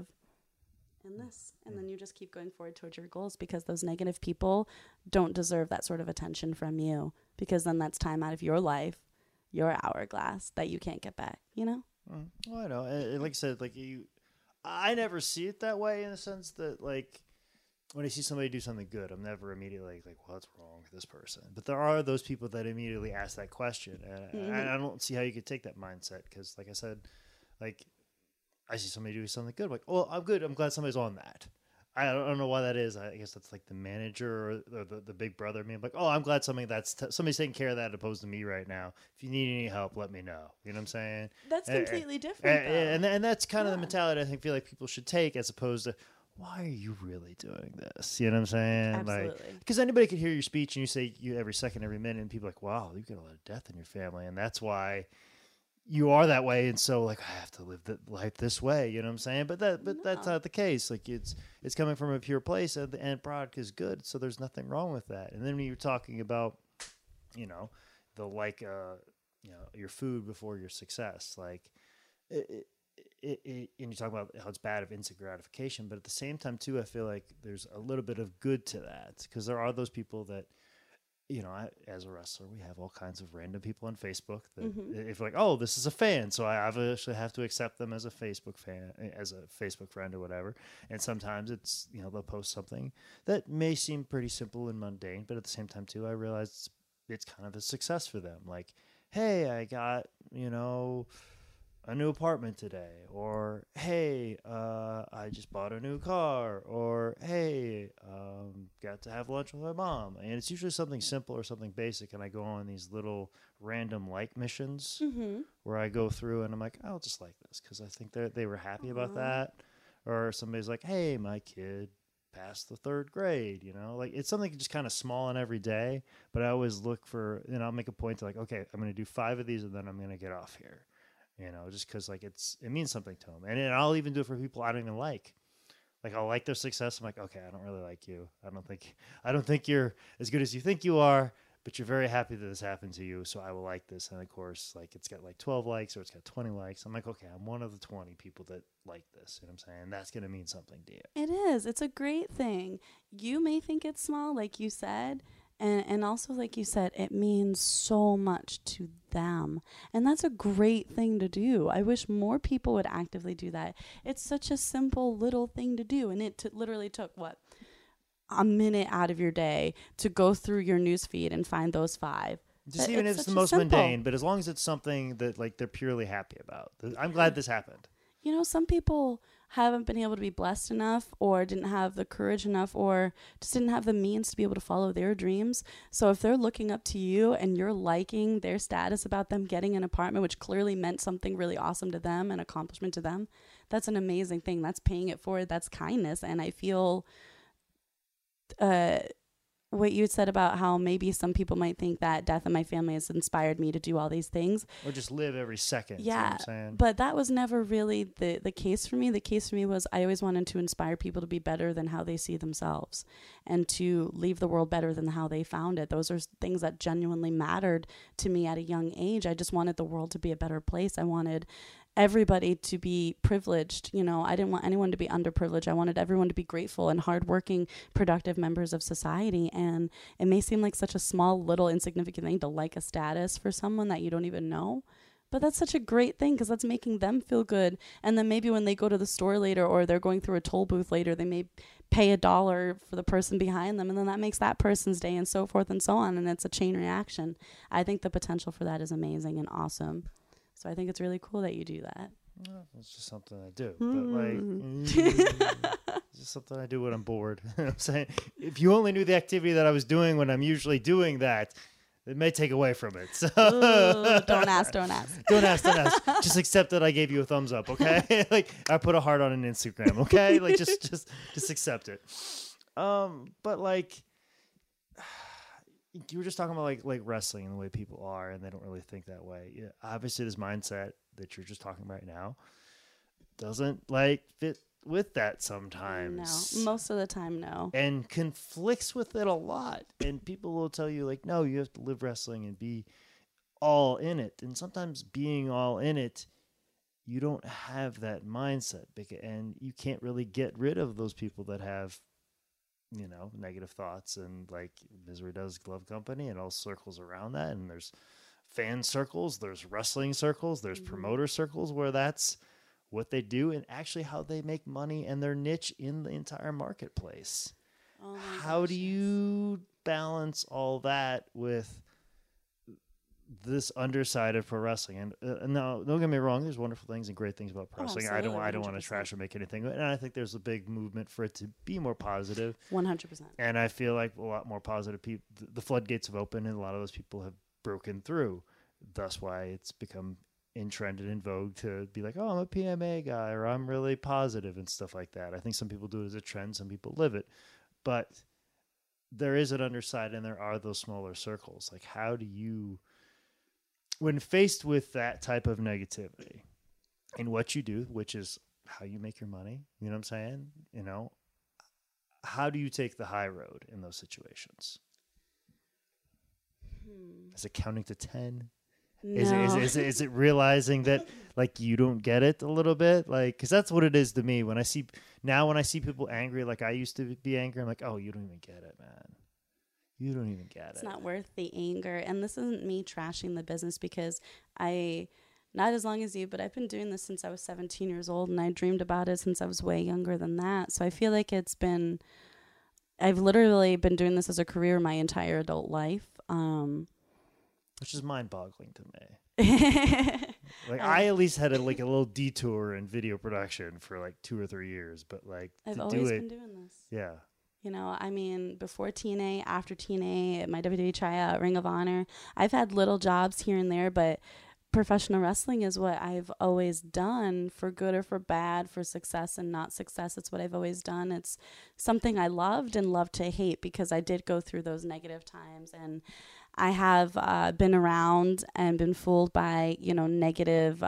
and then you just keep going forward towards your goals because those negative people don't deserve that sort of attention from you because then that's time out of your life, your hourglass that you can't get back, you know? Well, I know. Like I said, I never see it that way in the sense that, like, when I see somebody do something good, I'm never immediately like, what's wrong with this person? But there are those people that immediately ask that question. And I don't see how you could take that mindset because, like I said, like, I see somebody do something good. I'm like, well, I'm good. I'm glad somebody's on that. I don't know why that is. I guess that's like the manager or the big brother. I'm like, oh, I'm glad somebody's taking care of that opposed to me right now. If you need any help, let me know. You know what I'm saying? That's completely different. And that's kind of the mentality I feel like people should take as opposed to, why are you really doing this? You know what I'm saying? Absolutely. Because anybody could hear your speech and you say you every second, every minute, and people are like, wow, you've got a lot of death in your family. And that's why you are that way. And so, like, I have to live life this way. You know what I'm saying? But that's not the case. Like, it's coming from a pure place and the end product is good. So there's nothing wrong with that. And then when you're talking about, your food before your success, like, and you talk about how it's bad of instant gratification, but at the same time too, I feel like there's a little bit of good to that because there are those people that, as a wrestler, we have all kinds of random people on Facebook that if like, oh, this is a fan, so I obviously have to accept them as a Facebook fan, as a Facebook friend or whatever. And sometimes it's, they'll post something that may seem pretty simple and mundane, but at the same time too, I realize it's kind of a success for them. Like, hey, I got, a new apartment today, or hey, I just bought a new car, or hey, got to have lunch with my mom. And it's usually something simple or something basic, and I go on these little random like missions where I go through and I'm like, I'll just like this because I think they were happy about that. Or somebody's like, hey, my kid passed the 3rd grade, like it's something just kind of small and every day, but I always look for, I'll make a point to like, okay, I'm going to do 5 of these and then I'm going to get off here. Just because like it means something to them, and I'll even do it for people I don't even like. Like I'll like their success. I'm like, okay, I don't really like you. I don't think you're as good as you think you are, but you're very happy that this happened to you, so I will like this. And of course, like it's got like 12 likes or it's got 20 likes. I'm like, okay, I'm one of the 20 people that like this. You know what I'm saying? That's gonna mean something to you. It is. It's a great thing. You may think it's small, like you said. And also, like you said, it means so much to them. And that's a great thing to do. I wish more people would actively do that. It's such a simple little thing to do. And it literally took, a minute out of your day to go through your news feed and find those 5. Just even if it's the most mundane, but as long as it's something that like they're purely happy about. I'm glad this happened. Some people haven't been able to be blessed enough or didn't have the courage enough or just didn't have the means to be able to follow their dreams. So if they're looking up to you and you're liking their status about them getting an apartment, which clearly meant something really awesome to them, an accomplishment to them, that's an amazing thing. That's paying it forward. That's kindness. And I feel what you said about how maybe some people might think that death in my family has inspired me to do all these things. Or just live every second. You know what I'm saying? But that was never really the case for me. The case for me was I always wanted to inspire people to be better than how they see themselves and to leave the world better than how they found it. Those are things that genuinely mattered to me at a young age. I just wanted the world to be a better place. I wanted everybody to be privileged. You know, I didn't want anyone to be underprivileged. I wanted everyone to be grateful and hardworking, productive members of society. And it may seem like such a small, little, insignificant thing to like a status for someone that you don't even know. But that's such a great thing because that's making them feel good. And then maybe when they go to the store later or they're going through a toll booth later, they may pay $1 for the person behind them. And then that makes that person's day and so forth and so on. And it's a chain reaction. I think the potential for that is amazing and awesome. So I think it's really cool that you do that. Well, it's just something I do. But it's just something I do when I'm bored. You know what I'm saying? If you only knew the activity that I was doing when I'm usually doing that, it may take away from it. So Ooh, don't ask. Don't ask. Just accept that I gave you a thumbs up, okay? Like I put a heart on an Instagram, okay? Like just accept it. But like you were just talking about like wrestling and the way people are, and they don't really think that way. Yeah, obviously, this mindset that you're just talking right now doesn't like fit with that sometimes. No, most of the time, no. And conflicts with it a lot. And people will tell you like, no, you have to live wrestling and be all in it. And sometimes being all in it, you don't have that mindset, and you can't really get rid of those people that have, you know, negative thoughts. And like Misery Does Glove Company and all circles around that. And there's fan circles, there's wrestling circles, there's promoter circles where that's what they do and actually how they make money and their niche in the entire marketplace. Oh how do you balance all that with this underside of pro wrestling? And no, don't get me wrong, there's wonderful things and great things about pro wrestling. I don't want to trash or make anything, and I think there's a big movement for it to be more positive. 100%. And I feel like a lot more positive people, the floodgates have opened and a lot of those people have broken through. Thus why it's become in trend and in vogue to be like, oh, I'm a PMA guy, or I'm really positive and stuff like that. I think some people do it as a trend, some people live it. But there is an underside and there are those smaller circles. Like how do you, when faced with that type of negativity in what you do, which is how you make your money, you know what I'm saying? You know, how do you take the high road in those situations? Is it counting to 10? No. Is it realizing that like you don't get it a little bit? Like, because that's what it is to me. When I see people angry, like I used to be angry, I'm like, oh, you don't even get it, man. You don't even get it. It's not worth the anger. And this isn't me trashing the business because not as long as you, but I've been doing this since I was 17 years old and I dreamed about it since I was way younger than that. So I feel like I've literally been doing this as a career my entire adult life. Which is mind-boggling to me. Like I at least had a little detour in video production for like 2 or 3 years, but like I've always been doing this. Yeah. You know, I mean, before TNA, after TNA, my WWE tryout, Ring of Honor, I've had little jobs here and there, but professional wrestling is what I've always done, for good or for bad, for success and not success. It's what I've always done. It's something I loved and loved to hate because I did go through those negative times, and I have been around and been fooled by, you know, negative,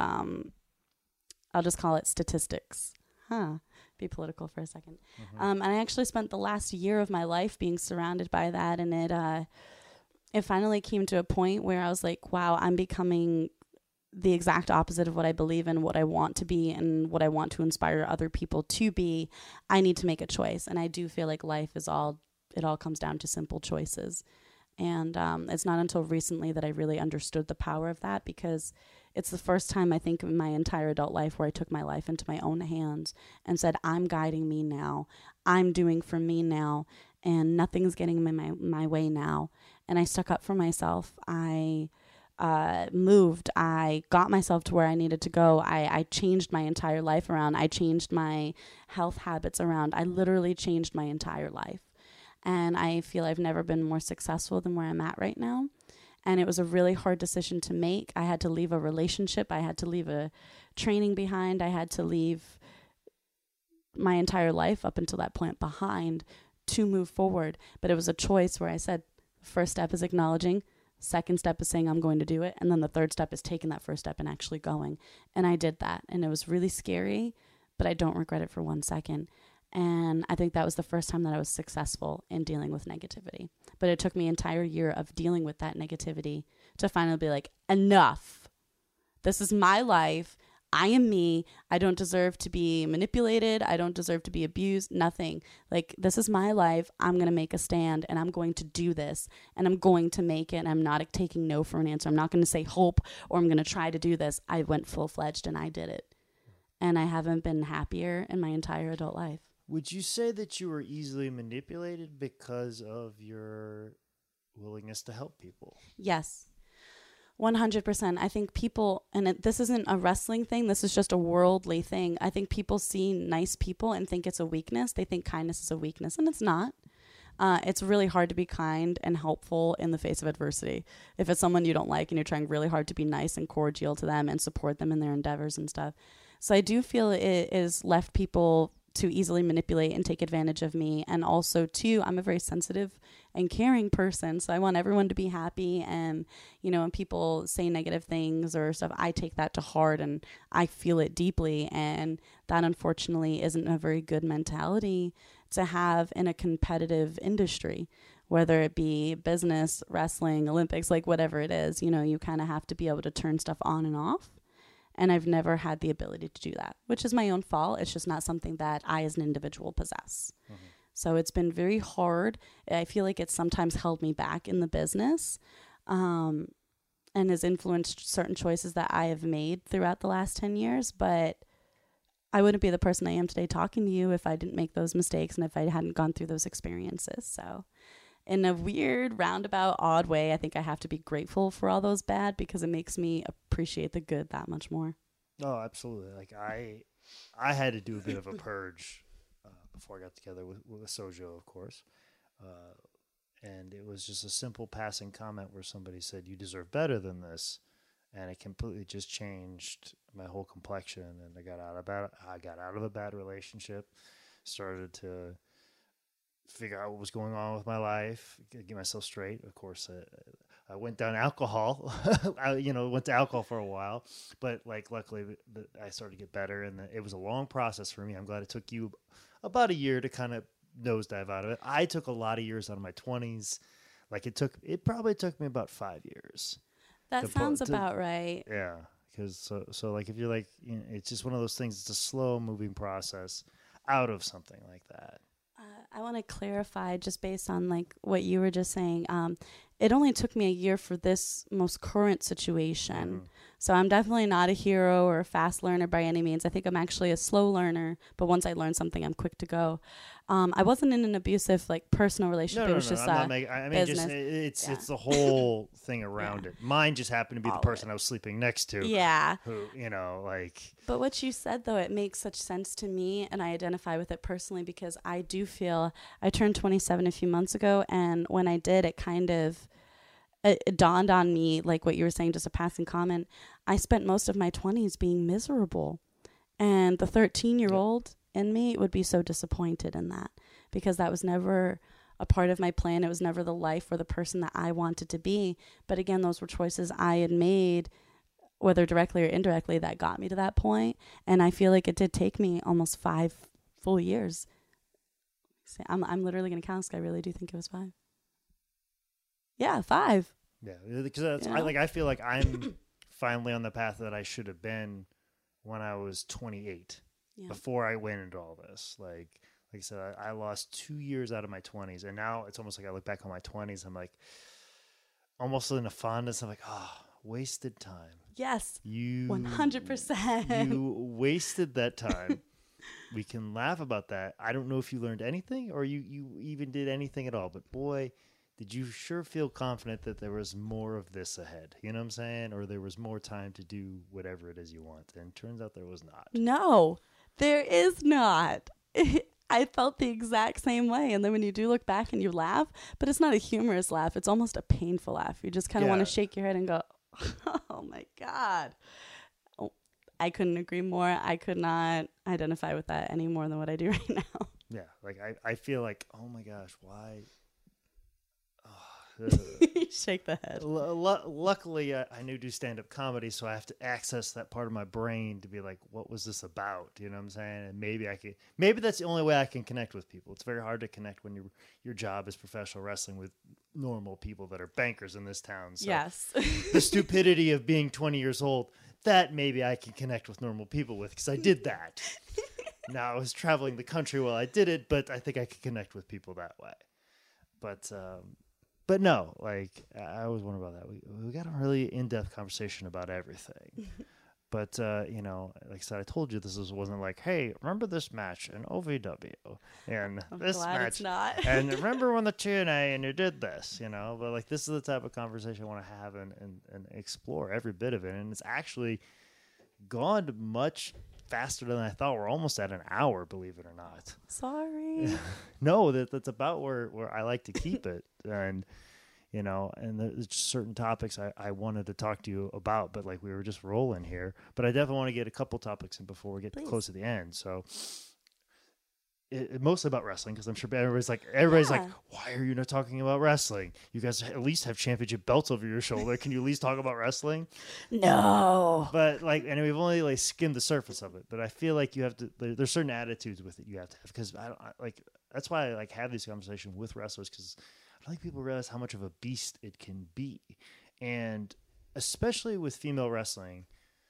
I'll just call it statistics. Be political for a second. And I actually spent the last year of my life being surrounded by that, and it finally came to a point where I was like, wow, I'm becoming the exact opposite of what I believe in, what I want to be, and what I want to inspire other people to be. I need to make a choice. And I do feel like life it all comes down to simple choices. And it's not until recently that I really understood the power of that, because it's the first time I think in my entire adult life where I took my life into my own hands and said, I'm guiding me now. I'm doing for me now, and nothing's getting in my way now. And I stuck up for myself. I moved. I got myself to where I needed to go. I changed my entire life around. I changed my health habits around. I literally changed my entire life. And I feel I've never been more successful than where I'm at right now. And it was a really hard decision to make. I had to leave a relationship. I had to leave a training behind. I had to leave my entire life up until that point behind to move forward. But it was a choice where I said, first step is acknowledging, second step is saying I'm going to do it, and then the third step is taking that first step and actually going. And I did that, and it was really scary, but I don't regret it for 1 second. And I think that was the first time that I was successful in dealing with negativity. But it took me an entire year of dealing with that negativity to finally be like, enough. This is my life. I am me. I don't deserve to be manipulated. I don't deserve to be abused. Nothing. Like, this is my life. I'm going to make a stand, and I'm going to do this, and I'm going to make it. And I'm not taking no for an answer. I'm not going to say hope, or I'm going to try to do this. I went full-fledged, and I did it. And I haven't been happier in my entire adult life. Would you say that you were easily manipulated because of your willingness to help people? Yes. 100%. I think people, and this isn't a wrestling thing, this is just a worldly thing. I think people see nice people and think it's a weakness. They think kindness is a weakness, and it's not. It's really hard to be kind and helpful in the face of adversity. If it's someone you don't like and you're trying really hard to be nice and cordial to them and support them in their endeavors and stuff. So I do feel it is left people to easily manipulate and take advantage of me. And also, too, I'm a very sensitive and caring person. So I want everyone to be happy. And, you know, when people say negative things or stuff, I take that to heart and I feel it deeply. And that, unfortunately, isn't a very good mentality to have in a competitive industry, whether it be business, wrestling, Olympics, like whatever it is. You know, you kind of have to be able to turn stuff on and off. And I've never had the ability to do that, which is my own fault. It's just not something that I as an individual possess. Mm-hmm. So it's been very hard. I feel like it's sometimes held me back in the business and has influenced certain choices that I have made throughout the last 10 years. But I wouldn't be the person I am today talking to you if I didn't make those mistakes and if I hadn't gone through those experiences. So in a weird, roundabout, odd way, I think I have to be grateful for all those bad because it makes me appreciate the good that much more. Oh, absolutely. Like I had to do a bit of a purge before I got together with Sojo, of course. And it was just a simple passing comment where somebody said, "You deserve better than this." And it completely just changed my whole complexion. And I got out of a bad relationship, started to figure out what was going on with my life, get myself straight. Of course, I went down alcohol. I went to alcohol for a while, but like luckily I started to get better, and it was a long process for me. I'm glad it took you about a year to kind of nosedive out of it. I took a lot of years out of my 20s. Like it probably took me about 5 years. That sounds about right. Yeah, because so like if you're like, you know, it's just one of those things. It's a slow moving process out of something like that. I want to clarify just based on like what you were just saying. It only took me a year for this most current situation. Mm-hmm. So I'm definitely not a hero or a fast learner by any means. I think I'm actually a slow learner, but once I learn something, I'm quick to go. I wasn't in an abusive like personal relationship. It was just business. It's the whole thing around it. Mine just happened to be the person I was sleeping next to. Yeah. Who, like. But what you said though, it makes such sense to me, and I identify with it personally because I do feel I turned 27 a few months ago, and when I did, it kind of it dawned on me, like what you were saying, just a passing comment. I spent most of my 20s being miserable, and the 13-year-old in me would be so disappointed in that because that was never a part of my plan. It was never the life or the person that I wanted to be. But again, those were choices I had made, whether directly or indirectly, that got me to that point. And I feel like it did take me almost 5 full years. I'm literally going to count because I really do think it was 5. Yeah, 5. Yeah, because I feel like I'm finally on the path that I should have been when I was 28. Yeah. Before I went into all this, like I said, I lost 2 years out of my 20s, and now it's almost like I look back on my 20s. I'm like, almost in a fondness. I'm like, wasted time. Yes, you 100%. You wasted that time. We can laugh about that. I don't know if you learned anything or you even did anything at all, but boy, did you sure feel confident that there was more of this ahead. You know what I'm saying? Or there was more time to do whatever it is you want. And it turns out there was not. No, there is not. I felt the exact same way. And then when you do look back and you laugh, but it's not a humorous laugh. It's almost a painful laugh. You just kind of want to shake your head and go, oh my God. I couldn't agree more. I could not identify with that any more than what I do right now. Yeah, like I feel like, oh my gosh, why? Shake the head. Luckily, I knew do stand-up comedy, so I have to access that part of my brain to be like, what was this about? You know what I'm saying? And maybe that's the only way I can connect with people. It's very hard to connect when your job is professional wrestling with normal people that are bankers in this town. So Yes. the stupidity of being 20 years old, that maybe I can connect with normal people with, because I did that. Now, I was traveling the country while I did it, but I think I could connect with people that way. But no, like, I always wonder about that. We got a really in-depth conversation about everything. But, you know, like I said, I told you wasn't like, hey, remember this match in OVW? And I'm this glad match. it's not. And remember when the TNA and you did this, you know? But, like, this is the type of conversation I want to have and explore every bit of it. And it's actually gone much faster than I thought. We're almost at an hour, believe it or not. Sorry. No, that's about where I like to keep it. And, you know, and there's just certain topics I wanted to talk to you about, but like we were just rolling here. But I definitely want to get a couple topics in before we get close to the end. So mostly about wrestling, because I'm sure everybody's like, why are you not talking about wrestling? You guys at least have championship belts over your shoulder. Can you at least talk about wrestling? No. But like, and we've only like skimmed the surface of it. But I feel like you have to. There's certain attitudes with it you have to have, because that's why I like have these conversations with wrestlers, because I don't think people realize how much of a beast it can be, and especially with female wrestling.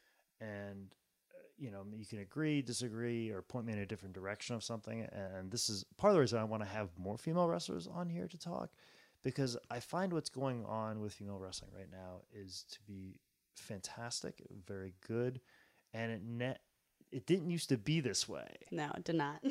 And you know, you can agree, disagree, or point me in a different direction of something. And this is part of the reason I want to have more female wrestlers on here to talk, because I find what's going on with female wrestling right now is to be fantastic, very good, and it didn't used to be this way. No, it did not.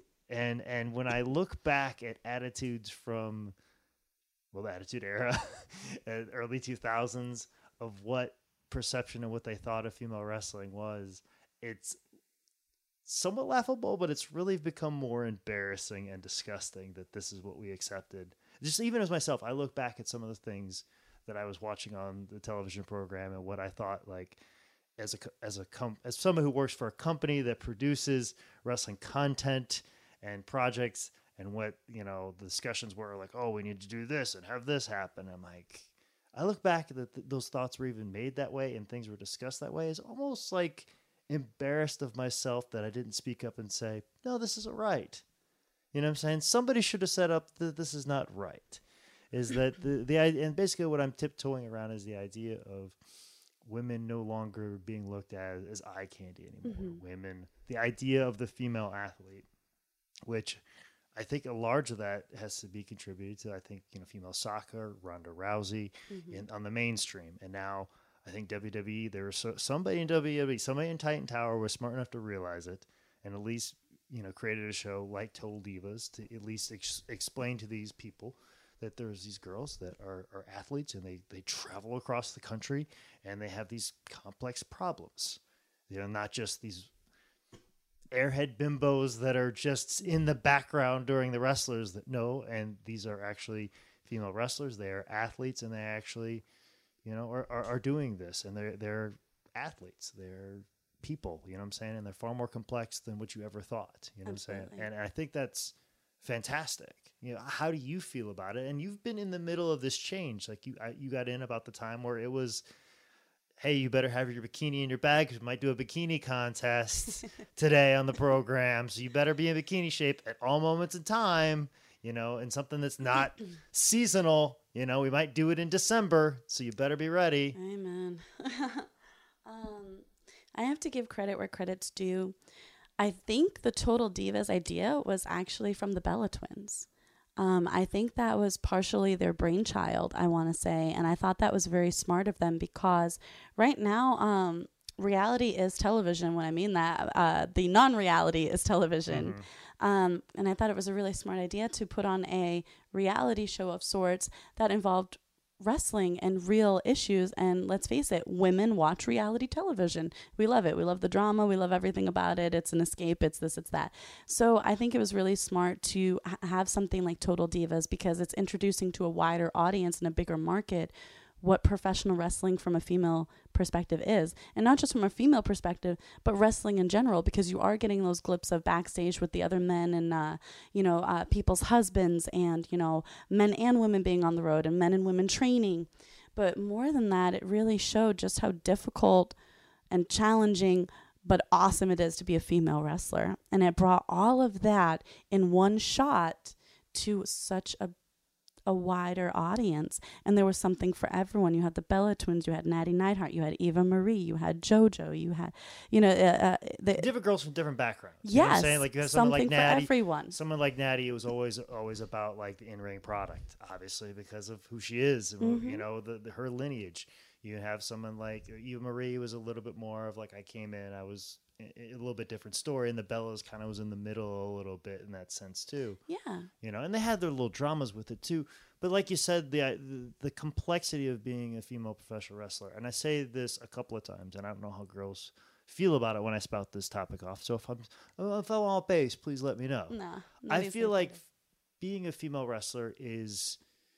And when I look back at attitudes from, well, the Attitude Era, early 2000s, of what perception and what they thought of female wrestling was, it's somewhat laughable, but it's really become more embarrassing and disgusting that this is what we accepted. Just even as myself, I look back at some of the things that I was watching on the television program and what I thought, like, as someone who works for a company that produces wrestling content and projects, and what, you know, the discussions were like, oh, we need to do this and have this happen. I'm like, I look back that those thoughts were even made that way and things were discussed that way. It's almost like embarrassed of myself that I didn't speak up and say, no, this isn't right. You know what I'm saying? Somebody should have set up that this is not right. Is that the idea, and basically what I'm tiptoeing around is the idea of women no longer being looked at as eye candy anymore. Mm-hmm. Women, the idea of the female athlete, which I think a large of that has to be contributed to, I think, you know, female soccer, Ronda Rousey, on the mainstream. And now I think WWE, there was somebody in WWE, somebody in Titan Tower was smart enough to realize it, and at least, you know, created a show like Total Divas to at least explain to these people that there's these girls that are athletes, and they travel across the country and they have these complex problems. You know, not just these airhead bimbos that are just in the background during the wrestlers that know, and these are actually female wrestlers. They are athletes, and they actually, you know, are doing this, and they're athletes. They're people, you know what I'm saying? And they're far more complex than what you ever thought, you know Absolutely. What I'm saying? And I think that's fantastic. You know, how do you feel about it? And you've been in the middle of this change. Like you got in about the time where it was, hey, you better have your bikini in your bag because we might do a bikini contest today on the program. So you better be in bikini shape at all moments in time, you know, and something that's not seasonal. You know, we might do it in December, so you better be ready. Amen. I have to give credit where credit's due. I think the Total Divas idea was actually from the Bella Twins. I think that was partially their brainchild, I want to say. And I thought that was very smart of them, because right now, reality is television. When I mean that, the non-reality is television. Mm-hmm. And I thought it was a really smart idea to put on a reality show of sorts that involved wrestling and real issues. And let's face it, women watch reality television. We love it. We love the drama. We love everything about it. It's an escape. It's this, it's that. So I think it was really smart to have something like Total Divas, because it's introducing to a wider audience and a bigger market what professional wrestling from a female perspective is. And not just from a female perspective, but wrestling in general, because you are getting those glimpses of backstage with the other men and, people's husbands and, men and women being on the road and men and women training. But more than that, it really showed just how difficult and challenging but awesome it is to be a female wrestler. And it brought all of that in one shot to such a wider audience, and there was something for everyone. You had the Bella Twins, you had Natty Neidhart, you had Eva Marie, you had JoJo, you had the different girls from different backgrounds. Yes, you know what I'm saying? Like you had someone something like Natty, for everyone. Someone like Natty, it was always about like the in-ring product, obviously because of who she is, and, her lineage. You have someone like Eva Marie was a little bit more of like I came in, I was a little bit different story, and the Bellas kind of was in the middle a little bit in that sense too. Yeah, and they had their little dramas with it too. But like you said, the complexity of being a female professional wrestler, and I say this a couple of times, and I don't know how girls feel about it when I spout this topic off. So if I'm off base, please let me know. No, I feel like being a female wrestler is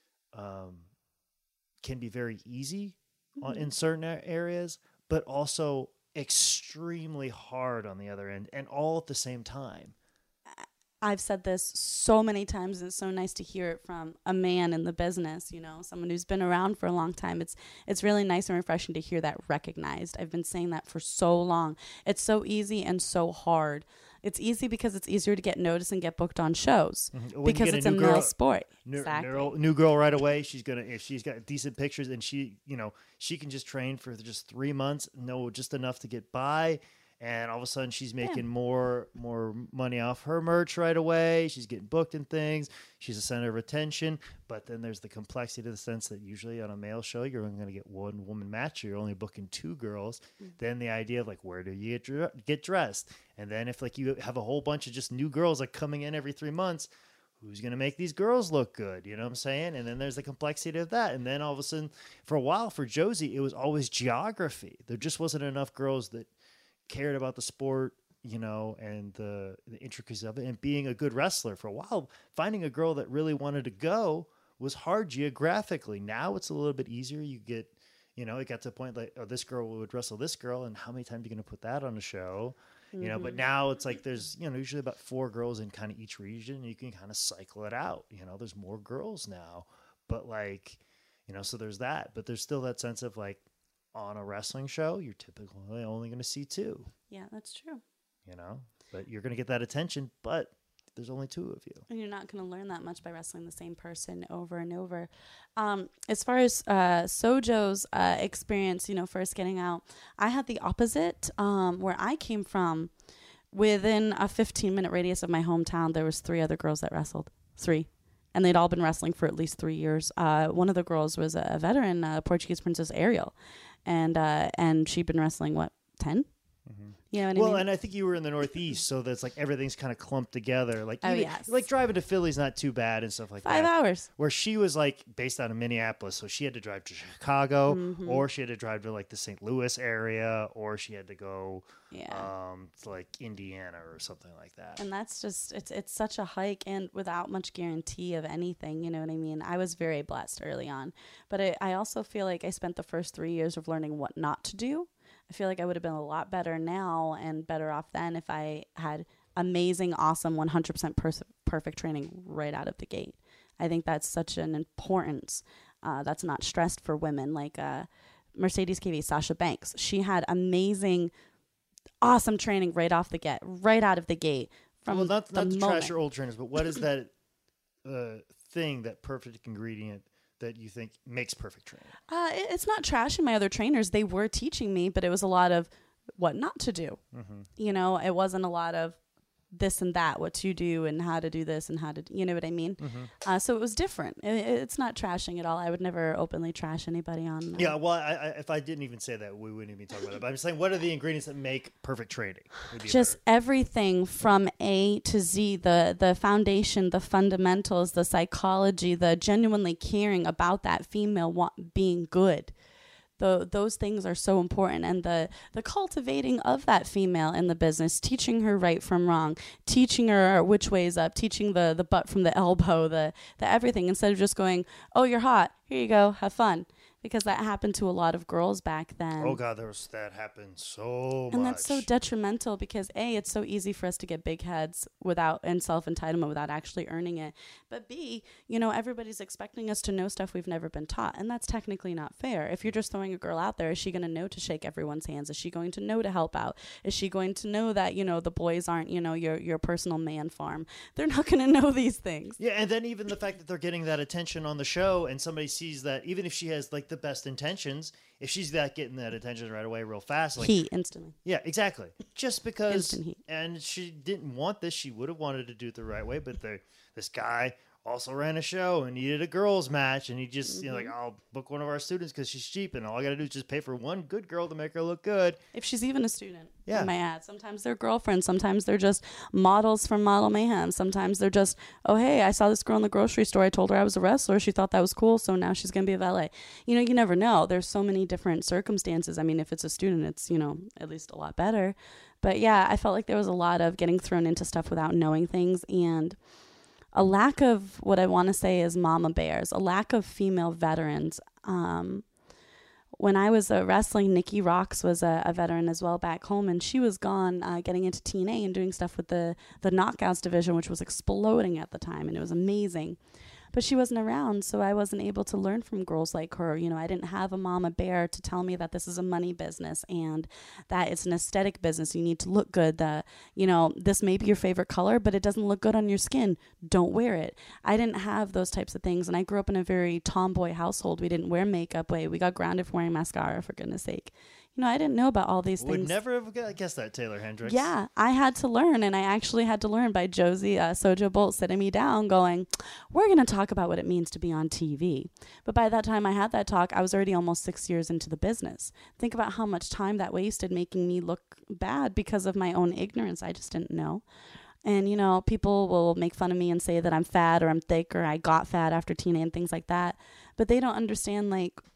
can be very easy in certain areas, but also extremely hard on the other end, and all at the same time. I've said this so many times, and it's so nice to hear it from a man in the business, someone who's been around for a long time. It's really nice and refreshing to hear that recognized. I've been saying that for so long. It's so easy and so hard. It's easy because it's easier to get noticed and get booked on shows because it's a male sport. Exactly. New girl right away. If she's got decent pictures and she can just train for just 3 months, just enough to get by. And all of a sudden, she's making more money off her merch right away. She's getting booked in things. She's a center of attention. But then there's the complexity to the sense that usually on a male show, you're only going to get one woman match. You're only booking 2 girls. Then the idea of like, where do you get dressed? And then if like you have a whole bunch of just new girls like coming in every 3 months, who's going to make these girls look good? You know what I'm saying? And then there's the complexity of that. And then all of a sudden, for a while, for Josie, it was always geography. There just wasn't enough girls that cared about the sport, and the intricacies of it, and being a good wrestler. For a while, finding a girl that really wanted to go was hard geographically. Now it's a little bit easier. You get, it got to the point like, oh, this girl would wrestle this girl, and how many times are you going to put that on a show? But now it's like there's, usually about 4 girls in kind of each region, and you can kind of cycle it out. There's more girls now, but like, so there's that, but there's still that sense of like, on a wrestling show, you're typically only going to see 2. Yeah, that's true. But you're going to get that attention, but there's only 2 of you. And you're not going to learn that much by wrestling the same person over and over. As far as Sojo's experience, first getting out, I had the opposite. Where I came from, within a 15-minute radius of my hometown, there was 3 other girls that wrestled. 3. And they'd all been wrestling for at least 3 years. One of the girls was a veteran, Portuguese Princess Ariel. And she'd been wrestling, 10? Mm-hmm. You know what I mean? Well, and I think you were in the Northeast, so that's like everything's kind of clumped together. Like, yes. Like driving to Philly's not too bad and stuff like 5 that. 5 hours. Where she was like based out of Minneapolis, so she had to drive to Chicago, or she had to drive to like the St. Louis area, or she had to go to like Indiana or something like that. And that's just it's such a hike, and without much guarantee of anything. You know what I mean? I was very blessed early on, but I also feel like I spent the first 3 years of learning what not to do. I feel like I would have been a lot better now and better off then if I had amazing, awesome, 100% perfect training right out of the gate. I think that's such an importance that's not stressed for women. Like Mercedes KV, Sasha Banks, she had amazing, awesome training right out of the gate. From not to moment. Trash your old trainers, but what is that thing, that perfect ingredient that you think makes perfect training? It's not trashing my other trainers. They were teaching me, but it was a lot of what not to do. Mm-hmm. It wasn't a lot of this and that, what to do and how to do this and how to, you know what I mean? Mm-hmm. So it was different. It's not trashing at all. I would never openly trash anybody on that. Yeah, well, if I didn't even say that, we wouldn't even talk about it. But I'm saying, what are the ingredients that make perfect training? Just everything from A to Z, the foundation, the fundamentals, the psychology, the genuinely caring about that female being good. Those things are so important, and the cultivating of that female in the business, teaching her right from wrong, teaching her which way is up, teaching the butt from the elbow, the everything, instead of just going, oh, you're hot, here you go, have fun. because that happened to a lot of girls back then. Oh God, that happened so much. And that's so detrimental because A, it's so easy for us to get big heads and self-entitlement without actually earning it. But B, everybody's expecting us to know stuff we've never been taught. And that's technically not fair. If you're just throwing a girl out there, is she going to know to shake everyone's hands? Is she going to know to help out? Is she going to know that, the boys aren't, your personal man farm? They're not going to know these things. Yeah, and then even the fact that they're getting that attention on the show and somebody sees that, even if she has like the best intentions, if she's getting that attention right away real fast, like heat instantly. Yeah, exactly. Just because Instant heat. And she didn't want this, she would have wanted to do it the right way, but this guy also ran a show and needed a girls match, and he just like, I'll book one of our students because she's cheap, and all I got to do is just pay for one good girl to make her look good. If she's even a student, yeah. I might add. Sometimes they're girlfriends. Sometimes they're just models from Model Mayhem. Sometimes they're just, oh, hey, I saw this girl in the grocery store. I told her I was a wrestler. She thought that was cool, so now she's going to be a valet. You never know. There's so many different circumstances. I mean, if it's a student, it's, at least a lot better. But yeah, I felt like there was a lot of getting thrown into stuff without knowing things, and a lack of what I want to say is mama bears, a lack of female veterans. When I was wrestling, Nikki Rocks was a veteran as well back home, and she was gone getting into TNA and doing stuff with the Knockouts division, which was exploding at the time, and it was amazing. But she wasn't around, so I wasn't able to learn from girls like her. I didn't have a mama bear to tell me that this is a money business and that it's an aesthetic business. You need to look good. This may be your favorite color, but it doesn't look good on your skin. Don't wear it. I didn't have those types of things, and I grew up in a very tomboy household. We didn't wear makeup. We got grounded for wearing mascara, for goodness sake. I didn't know about all these things. Would never have guessed that, Taylor Hendricks. Yeah, I had to learn, and I actually had to learn by Josie Sojo Bolt sitting me down going, we're going to talk about what it means to be on TV. But by that time I had that talk, I was already almost 6 years into the business. Think about how much time that wasted making me look bad because of my own ignorance. I just didn't know. And, people will make fun of me and say that I'm fat or I'm thick or I got fat after TNA and things like that. But they don't understand,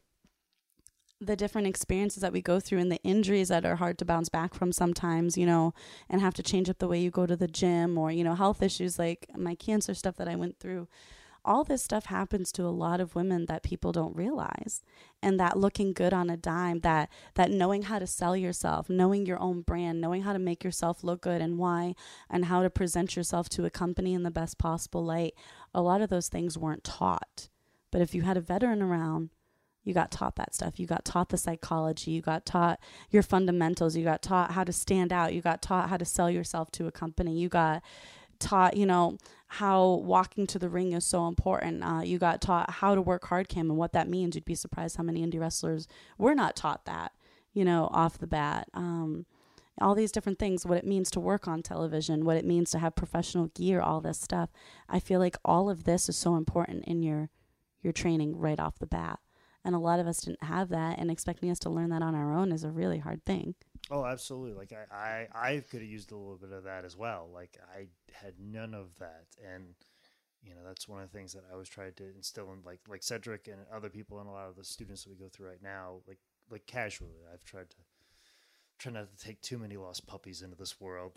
the different experiences that we go through and the injuries that are hard to bounce back from sometimes, and have to change up the way you go to the gym or, health issues like my cancer stuff that I went through. All this stuff happens to a lot of women that people don't realize. And that looking good on a dime, that knowing how to sell yourself, knowing your own brand, knowing how to make yourself look good and why, and how to present yourself to a company in the best possible light, a lot of those things weren't taught. But if you had a veteran around, you got taught that stuff. You got taught the psychology. You got taught your fundamentals. You got taught how to stand out. You got taught how to sell yourself to a company. You got taught, how walking to the ring is so important. You got taught how to work hard cam and what that means. You'd be surprised how many indie wrestlers were not taught that, off the bat. All these different things, what it means to work on television, what it means to have professional gear, all this stuff. I feel like all of this is so important in your training right off the bat. And a lot of us didn't have that, and expecting us to learn that on our own is a really hard thing. Oh, absolutely. Like I could have used a little bit of that as well. Like I had none of that. And, that's one of the things that I always tried to instill in like Cedric and other people and a lot of the students that we go through right now, like casually. I've tried to try not to take too many lost puppies into this world.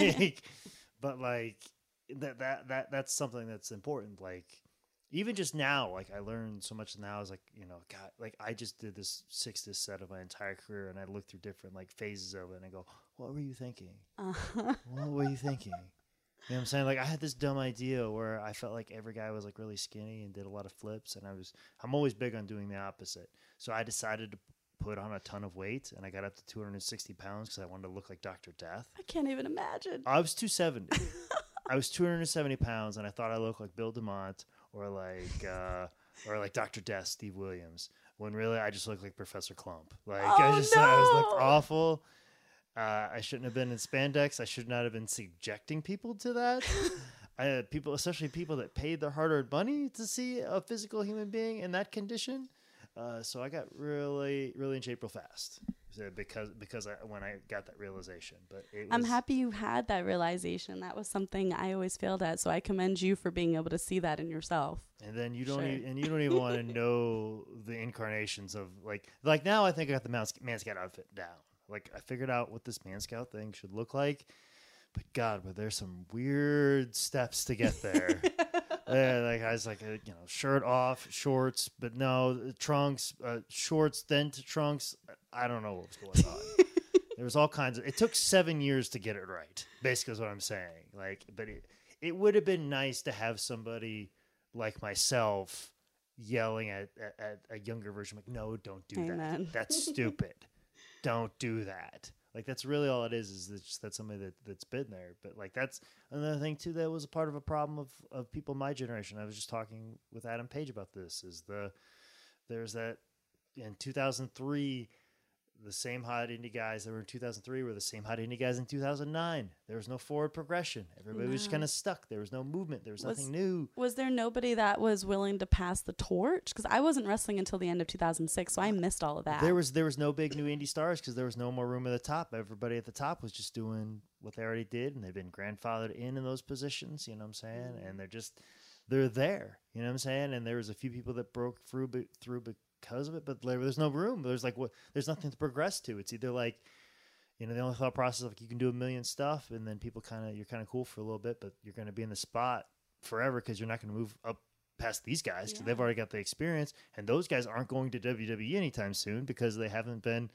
But that's something that's important. Like, even just now, like I learned so much now. I was like, God, like I just did this 6th set of my entire career, and I look through different phases of it, and I go, what were you thinking? What were you thinking? You know what I'm saying? Like I had this dumb idea where I felt like every guy was like really skinny and did a lot of flips, and I'm always big on doing the opposite. So I decided to put on a ton of weight, and I got up to 260 pounds because I wanted to look like Dr. Death. I can't even imagine. I was 270. I was 270 pounds, and I thought I looked like Bill DeMott. Or like Dr. Death, Steve Williams. When really I just looked like Professor Clump. I looked awful. I shouldn't have been in spandex. I should not have been subjecting people to that. Especially people that paid their hard-earned money to see a physical human being in that condition. So I got really, really in shape real fast. Because when I got that realization, I'm happy you had that realization. That was something I always failed at. So I commend you for being able to see that in yourself. And then you don't even want to know the incarnations of like now I think I got the Man Scout outfit down. Like I figured out what this Man Scout thing should look like. But God, but there's some weird steps to get there. Like I was like, shirt off, shorts, but no trunks, shorts, then to trunks. I don't know what was going on. There was all kinds of. It took 7 years to get it right. Basically, is what I'm saying. Like, but it would have been nice to have somebody like myself yelling at a younger version, like, no, don't do Amen. that. That's stupid. Don't do that. Like, that's really all it is just that somebody that's been there. But like, that's another thing too that was a part of a problem of people my generation. I was just talking with Adam Page about this. There's that in 2003. The same hot indie guys that were in 2003 were the same hot indie guys in 2009. There was no forward progression. Everybody was just kind of stuck. There was no movement. There was nothing new. Was there nobody that was willing to pass the torch? Because I wasn't wrestling until the end of 2006, so I missed all of that. There was no big new indie stars because there was no more room at the top. Everybody at the top was just doing what they already did, and they've been grandfathered in those positions. You know what I'm saying? And they're there. You know what I'm saying? And there was a few people that broke through because of it, but there's no room. There's there's nothing to progress to. It's either like, the only thought process like you can do a million stuff, and then you're kind of cool for a little bit, but you're going to be in the spot forever because you're not going to move up past these guys because they've already got the experience, and those guys aren't going to WWE anytime soon because they haven't been,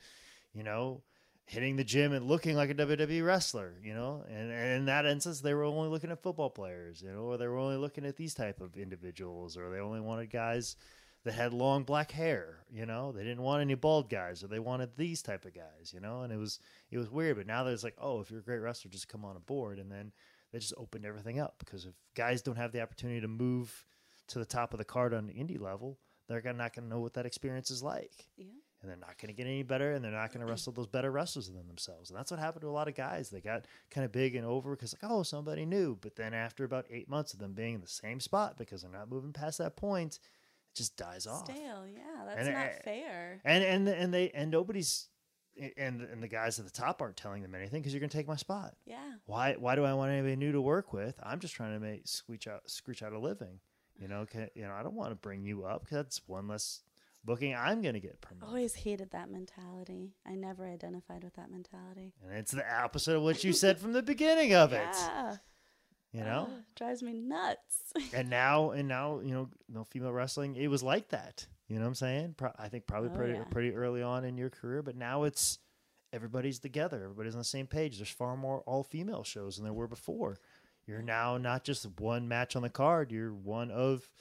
hitting the gym and looking like a WWE wrestler, and in that instance, they were only looking at football players, or they were only looking at these type of individuals, or they only wanted guys that had long black hair, they didn't want any bald guys, or they wanted these type of guys, and it was weird. But now there's like, oh, if you're a great wrestler, just come on aboard. And then they just opened everything up because if guys don't have the opportunity to move to the top of the card on the indie level, they're not going to know what that experience is like. Yeah. And they're not going to get any better, and they're not going to wrestle those better wrestlers than themselves. And that's what happened to a lot of guys. They got kind of big and over because like, oh, somebody new. But then after about 8 months of them being in the same spot because they're not moving past that point, it just dies off. Stale, yeah, that's not fair. And nobody's and the guys at the top aren't telling them anything because you're going to take my spot. Yeah. Why do I want anybody new to work with? I'm just trying to screech out a living. I don't want to bring you up because that's one less booking I'm going to get per month. Always hated that mentality. I never identified with that mentality. And it's the opposite of what you said from the beginning of it. Yeah. Drives me nuts. and now, female wrestling, it was like that. You know what I'm saying? I think probably pretty early on in your career, but now it's everybody's together. Everybody's on the same page. There's far more all-female shows than there were before. You're now not just one match on the card. You're one of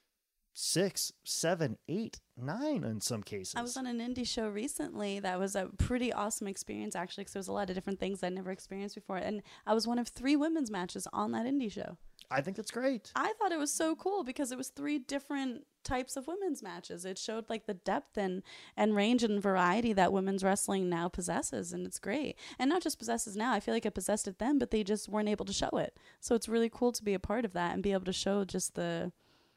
6, 7, 8, 9 in some cases. I was on an indie show recently that was a pretty awesome experience, actually, because there was a lot of different things I'd never experienced before. And I was one of 3 women's matches on that indie show. I think that's great. I thought it was so cool because it was 3 different types of women's matches. It showed like the depth and range and variety that women's wrestling now possesses, and it's great. And not just possesses now, I feel like it possessed it then, but they just weren't able to show it. So it's really cool to be a part of that and be able to show just the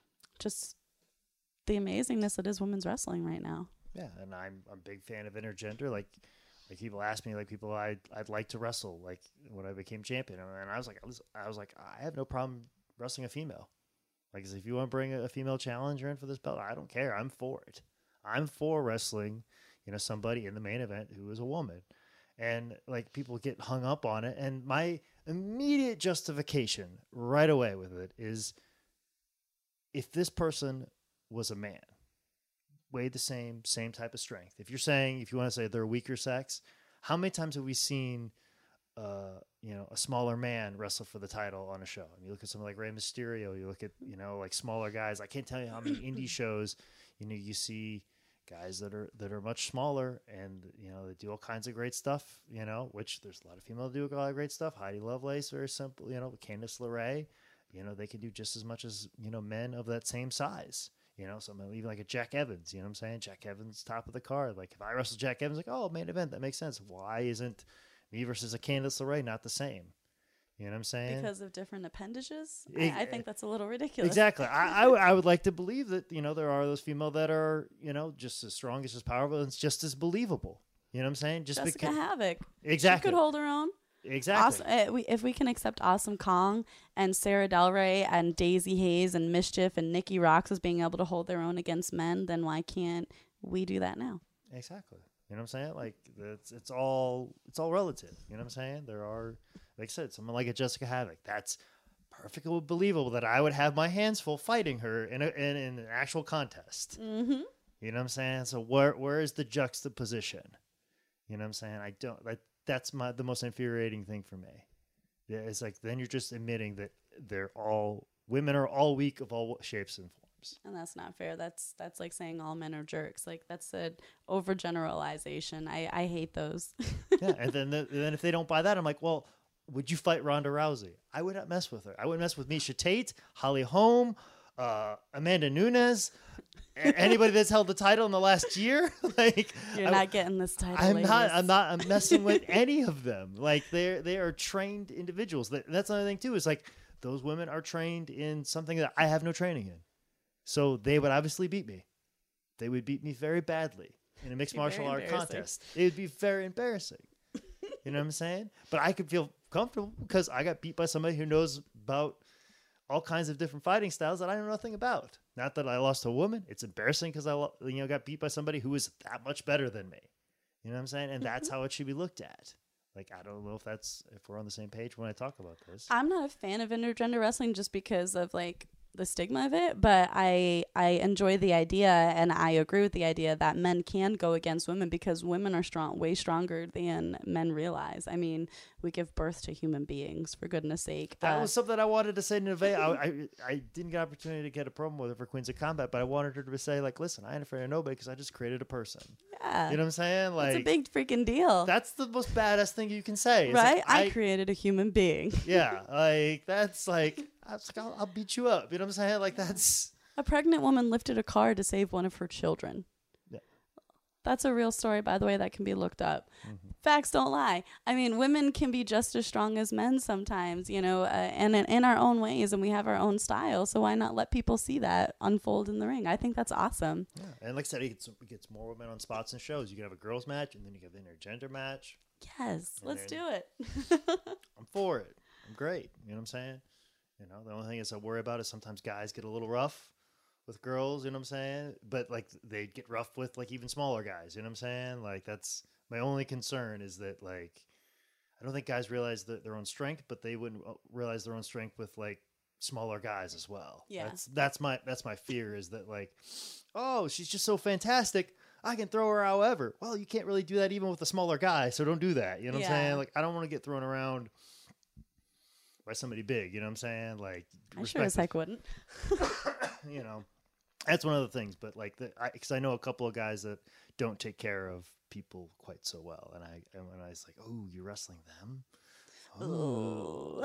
amazingness that is women's wrestling right now. Yeah, and I'm a big fan of intergender. Like people ask me, like people I'd like to wrestle, like when I became champion, and I was like, I have no problem wrestling a female. Like, if you want to bring a female challenger in for this belt, I don't care. I'm for it. I'm for wrestling, somebody in the main event who is a woman. And like people get hung up on it, and my immediate justification right away with it is, if this person was a man, weighed the same type of strength. If you want to say they're a weaker sex, how many times have we seen, a smaller man wrestle for the title on a show? And you look at something like Rey Mysterio, you look at, like smaller guys. I can't tell you how many indie shows, you see guys that are much smaller and, they do all kinds of great stuff, which there's a lot of female do a lot of great stuff. Heidi Lovelace, very simple, Candice LeRae, they can do just as much as, men of that same size. Something even like a Jack Evans, you know what I'm saying? Jack Evans, top of the card. Like, if I wrestle Jack Evans, like, oh, main event, that makes sense. Why isn't me versus a Candice LeRae not the same? You know what I'm saying? Because of different appendages? I think that's a little ridiculous. Exactly. I would like to believe that, there are those female that are, just as strong, just as powerful, and it's just as believable. You know what I'm saying? Jessica Havoc. Exactly. She could hold her own. Exactly. Awesome. If we can accept Awesome Kong and Sarah Del Rey and Daisy Hayes and Mischief and Nikki Roxx as being able to hold their own against men, then why can't we do that now? Exactly. You know what I'm saying? Like, it's all relative. You know what I'm saying? There are, like I said, someone like a Jessica Havoc. That's perfectly believable that I would have my hands full fighting her in an actual contest. Mm-hmm. You know what I'm saying? So where is the juxtaposition? You know what I'm saying? I don't like that's the most infuriating thing for me. Yeah, it's like then you're just admitting that women are all weak of all shapes and forms. And that's not fair. That's like saying all men are jerks. Like that's an overgeneralization. I hate those. Yeah, and then if they don't buy that, I'm like, well, would you fight Ronda Rousey? I would not mess with her. I wouldn't mess with Misha Tate, Holly Holm, Amanda Nunes, anybody that's held the title in the last year. Like You're not getting this title. I'm messing with any of them. Like they are trained individuals. That's another thing too. Is like those women are trained in something that I have no training in. So they would obviously beat me. They would beat me very badly in a mixed martial art contest. It would be very embarrassing. You know what I'm saying? But I could feel comfortable because I got beat by somebody who knows about all kinds of different fighting styles that I know nothing about. Not that I lost to a woman. It's embarrassing because I got beat by somebody who was that much better than me. You know what I'm saying? And that's how it should be looked at. Like, I don't know if we're on the same page when I talk about this. I'm not a fan of intergender wrestling just because of like the stigma of it, but I enjoy the idea, and I agree with the idea that men can go against women because women are way stronger than men realize. I mean, we give birth to human beings, for goodness sake. That was something I wanted to say to Nevaeh. I didn't get an opportunity to get a promo with her for Queens of Combat, but I wanted her to say, like, listen, I ain't afraid of nobody because I just created a person. Yeah. You know what I'm saying? Like, it's a big freaking deal. That's the most badass thing you can say. It's right? Like, I created a human being. Yeah. Like, that's like, I'll beat you up. You know what I'm saying? Like, that's... A pregnant woman lifted a car to save one of her children. Yeah. That's a real story, by the way, that can be looked up. Mm-hmm. Facts don't lie. I mean, women can be just as strong as men sometimes, and in our own ways, and we have our own style. So why not let people see that unfold in the ring? I think that's awesome. Yeah. And like I said, it gets more women on spots and shows. You can have a girls match, and then you have the intergender match. Yes, let's do it. I'm for it. I'm great. You know what I'm saying? The only thing I worry about is sometimes guys get a little rough with girls, you know what I'm saying? But like they get rough with like even smaller guys, you know what I'm saying? Like that's my only concern is that like I don't think guys realize their own strength, but they wouldn't realize their own strength with like smaller guys as well. Yeah. That's my fear is that like, oh, she's just so fantastic. I can throw her however. Well, you can't really do that even with a smaller guy, so don't do that. You know what I'm saying? Like I don't want to get thrown around by somebody big, you know what I'm saying? Like, I sure as heck wouldn't. That's one of the things. But like, because I know a couple of guys that don't take care of people quite so well, and when I was like, oh, you're wrestling them? Oh,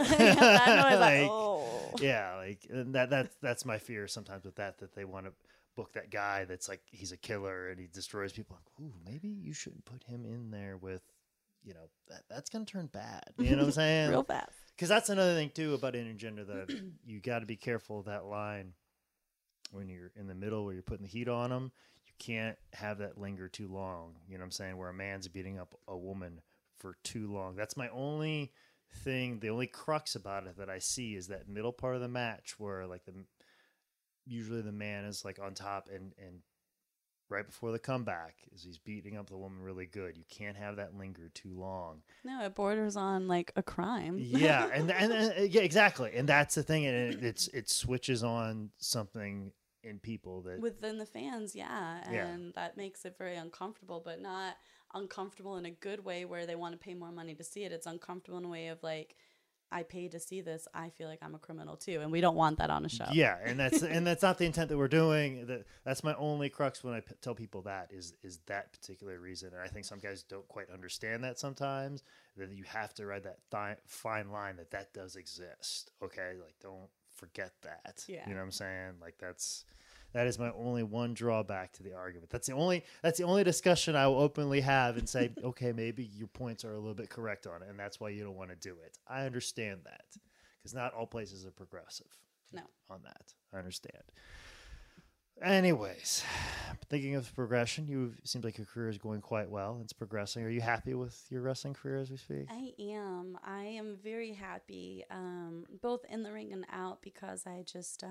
yeah, like and that's my fear sometimes with that they want to book that guy that's like he's a killer and he destroys people. Like, ooh, maybe you shouldn't put him in there with. That's going to turn bad. You know what I'm saying? Real fast. Because that's another thing, too, about intergender that you got to be careful of that line when you're in the middle where you're putting the heat on them. You can't have that linger too long. You know what I'm saying? Where a man's beating up a woman for too long. That's my only thing. The only crux about it that I see is that middle part of the match where like usually the man is like on top and right before the comeback is he's beating up the woman really good. You can't have that linger too long. No, it borders on like a crime. Yeah, and yeah, exactly. And that's the thing, and it switches on something in people that within the fans, and that makes it very uncomfortable, but not uncomfortable in a good way where they want to pay more money to see it. It's uncomfortable in a way of like, I paid to see this. I feel like I'm a criminal too, and we don't want that on a show. Yeah, and that's not the intent that we're doing. That's my only crux when I tell people that is that particular reason. And I think some guys don't quite understand that sometimes. That you have to ride that fine line that does exist. Okay, like don't forget that. Yeah. You know what I'm saying? Like that is my only one drawback to the argument. That's the only discussion I will openly have and say, okay, maybe your points are a little bit correct on it, and that's why you don't want to do it. I understand that because not all places are progressive. No, on that I understand. Anyways, thinking of progression, it seems like your career is going quite well. It's progressing. Are you happy with your wrestling career as we speak? I am. I am very happy, both in the ring and out, because I just,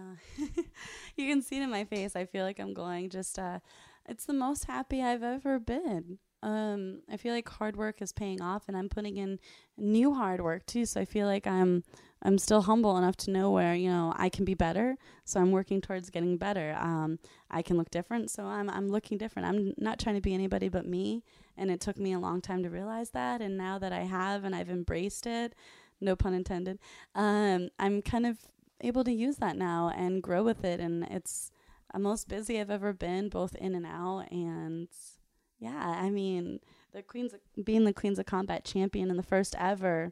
you can see it in my face. I feel like I'm going it's the most happy I've ever been. I feel like hard work is paying off, and I'm putting in new hard work too. So I feel like I'm still humble enough to know where, you know, I can be better. So I'm working towards getting better. I can look different, so I'm looking different. I'm not trying to be anybody but me, and it took me a long time to realize that. And now that I have, and I've embraced it, no pun intended, I'm kind of able to use that now and grow with it. And it's the most busy I've ever been, both in and out. And yeah, I mean, being the Queens of Combat champion and the first ever,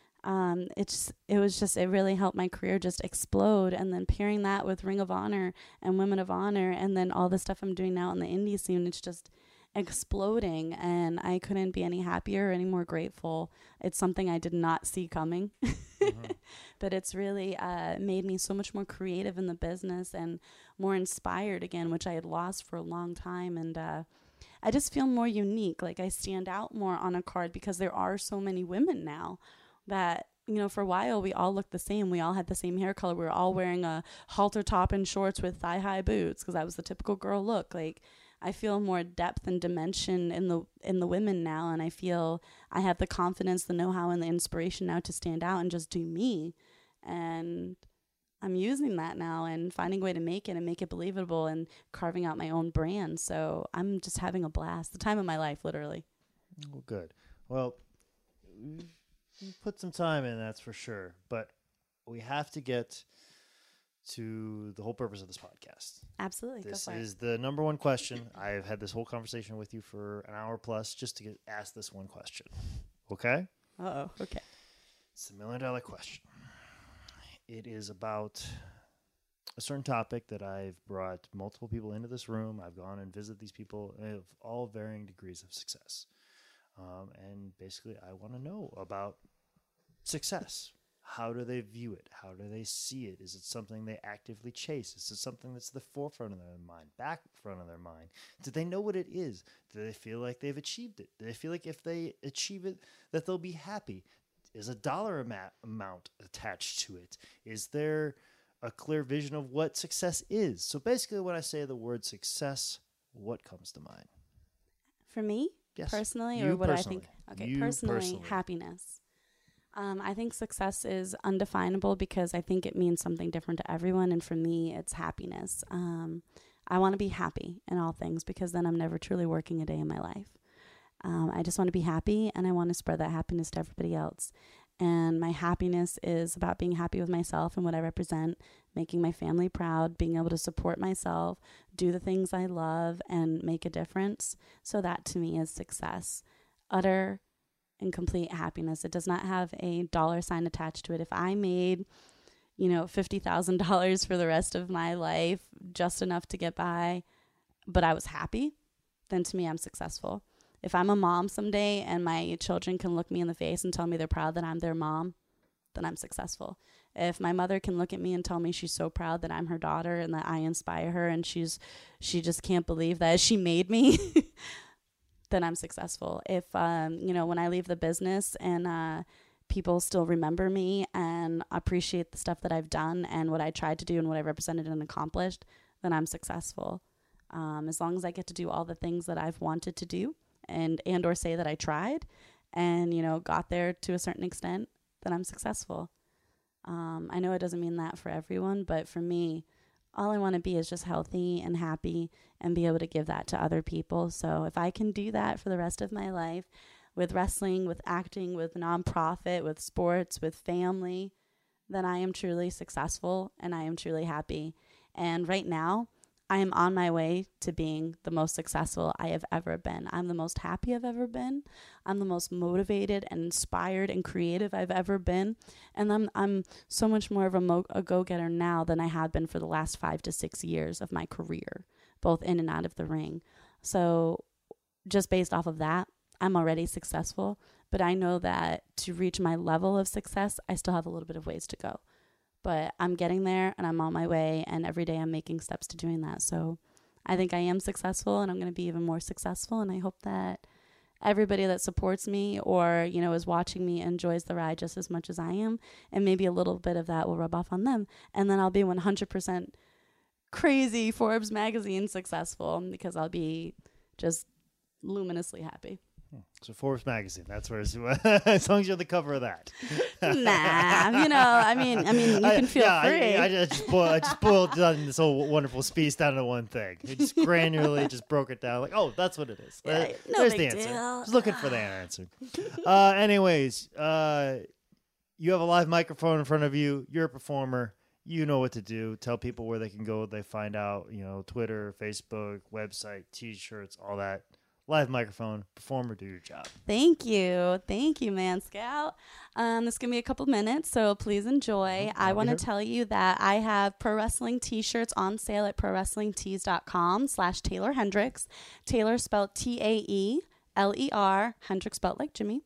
it really helped my career just explode. And then pairing that with Ring of Honor and Women of Honor, and then all the stuff I'm doing now in the indie scene, it's just exploding. And I couldn't be any happier or any more grateful. It's something I did not see coming, but it's really made me so much more creative in the business and more inspired again, which I had lost for a long time. And I just feel more unique. Like I stand out more on a card because there are so many women now that, you know, for a while we all looked the same. We all had the same hair color. We were all wearing a halter top and shorts with thigh-high boots because that was the typical girl look. Like I feel more depth and dimension in the women now, and I feel I have the confidence, the know-how, and the inspiration now to stand out and just do me. And I'm using that now and finding a way to make it and make it believable and carving out my own brand. So I'm just having a blast. The time of my life, literally. Well, good. Well, you put some time in, that's for sure. But we have to get to the whole purpose of this podcast. Absolutely. This is the number one question. I've had this whole conversation with you for an hour plus just to get asked this one question. Okay? Uh-oh. Okay. It's the $1 million question. It is about a certain topic that I've brought multiple people into this room. I've gone and visited these people of all varying degrees of success. And basically, I want to know about success. How do they view it? How do they see it? Is it something they actively chase? Is it something that's the forefront of their mind, back front of their mind? Do they know what it is? Do they feel like they've achieved it? Do they feel like if they achieve it, that they'll be happy? Is a dollar amount attached to it? Is there a clear vision of what success is? So basically, when I say the word success, what comes to mind? For me, Yes. personally, You or what personally. I think? Okay, You personally, happiness. I think success is undefinable because I think it means something different to everyone. And for me, it's happiness. I want to be happy in all things because then I'm never truly working a day in my life. I just want to be happy, and I want to spread that happiness to everybody else. And my happiness is about being happy with myself and what I represent, making my family proud, being able to support myself, do the things I love, and make a difference. So that to me is success. Utter and complete happiness. It does not have a dollar sign attached to it. If I made, $50,000 for the rest of my life, just enough to get by, but I was happy, then to me, I'm successful. If I'm a mom someday and my children can look me in the face and tell me they're proud that I'm their mom, then I'm successful. If my mother can look at me and tell me she's so proud that I'm her daughter and that I inspire her and she just can't believe that she made me, then I'm successful. If, when I leave the business and people still remember me and appreciate the stuff that I've done and what I tried to do and what I represented and accomplished, then I'm successful. As long as I get to do all the things that I've wanted to do and or say that I tried and, got there to a certain extent, then I'm successful. I know it doesn't mean that for everyone, but for me, all I want to be is just healthy and happy and be able to give that to other people. So if I can do that for the rest of my life with wrestling, with acting, with nonprofit, with sports, with family, then I am truly successful and I am truly happy. And right now, I am on my way to being the most successful I have ever been. I'm the most happy I've ever been. I'm the most motivated and inspired and creative I've ever been. And I'm so much more of a go-getter now than I have been for the last 5 to 6 years of my career, both in and out of the ring. So just based off of that, I'm already successful. But I know that to reach my level of success, I still have a little bit of ways to go. But I'm getting there and I'm on my way, and every day I'm making steps to doing that. So I think I am successful, and I'm going to be even more successful. And I hope that everybody that supports me or, is watching me enjoys the ride just as much as I am. And maybe a little bit of that will rub off on them. And then I'll be 100% crazy Forbes magazine successful because I'll be just luminously happy. So Forbes magazine, that's where it's, as long as you're the cover of that. Nah, I mean, you can feel free. I just boiled down this whole wonderful speech down to one thing. It just granularly just broke it down. Like, oh, that's what it is. Yeah, no There's big the answer. deal. Just looking for the answer. Anyways, you have a live microphone in front of you. You're a performer. You know what to do. Tell people where they can go. They find out. Twitter, Facebook, website, T-shirts, all that. Live microphone, performer, do your job. Thank you, Man Scout. This is gonna be a couple minutes, so please enjoy. I want to tell you that I have pro wrestling T-shirts on sale at prowrestlingtees.com/Taylor Hendricks. Taylor spelled Taeler, Hendricks spelled like Jimmy.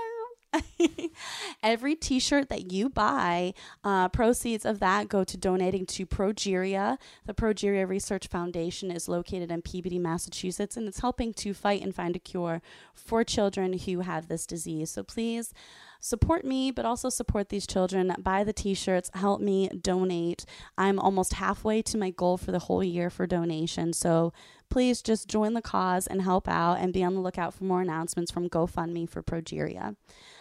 Every T-shirt that you buy, proceeds of that go to donating to Progeria. The Progeria Research Foundation is located in Peabody, Massachusetts, and it's helping to fight and find a cure for children who have this disease. So please support me, but also support these children. Buy the T-shirts. Help me donate. I'm almost halfway to my goal for the whole year for donation. So please just join the cause and help out, and be on the lookout for more announcements from GoFundMe for Progeria.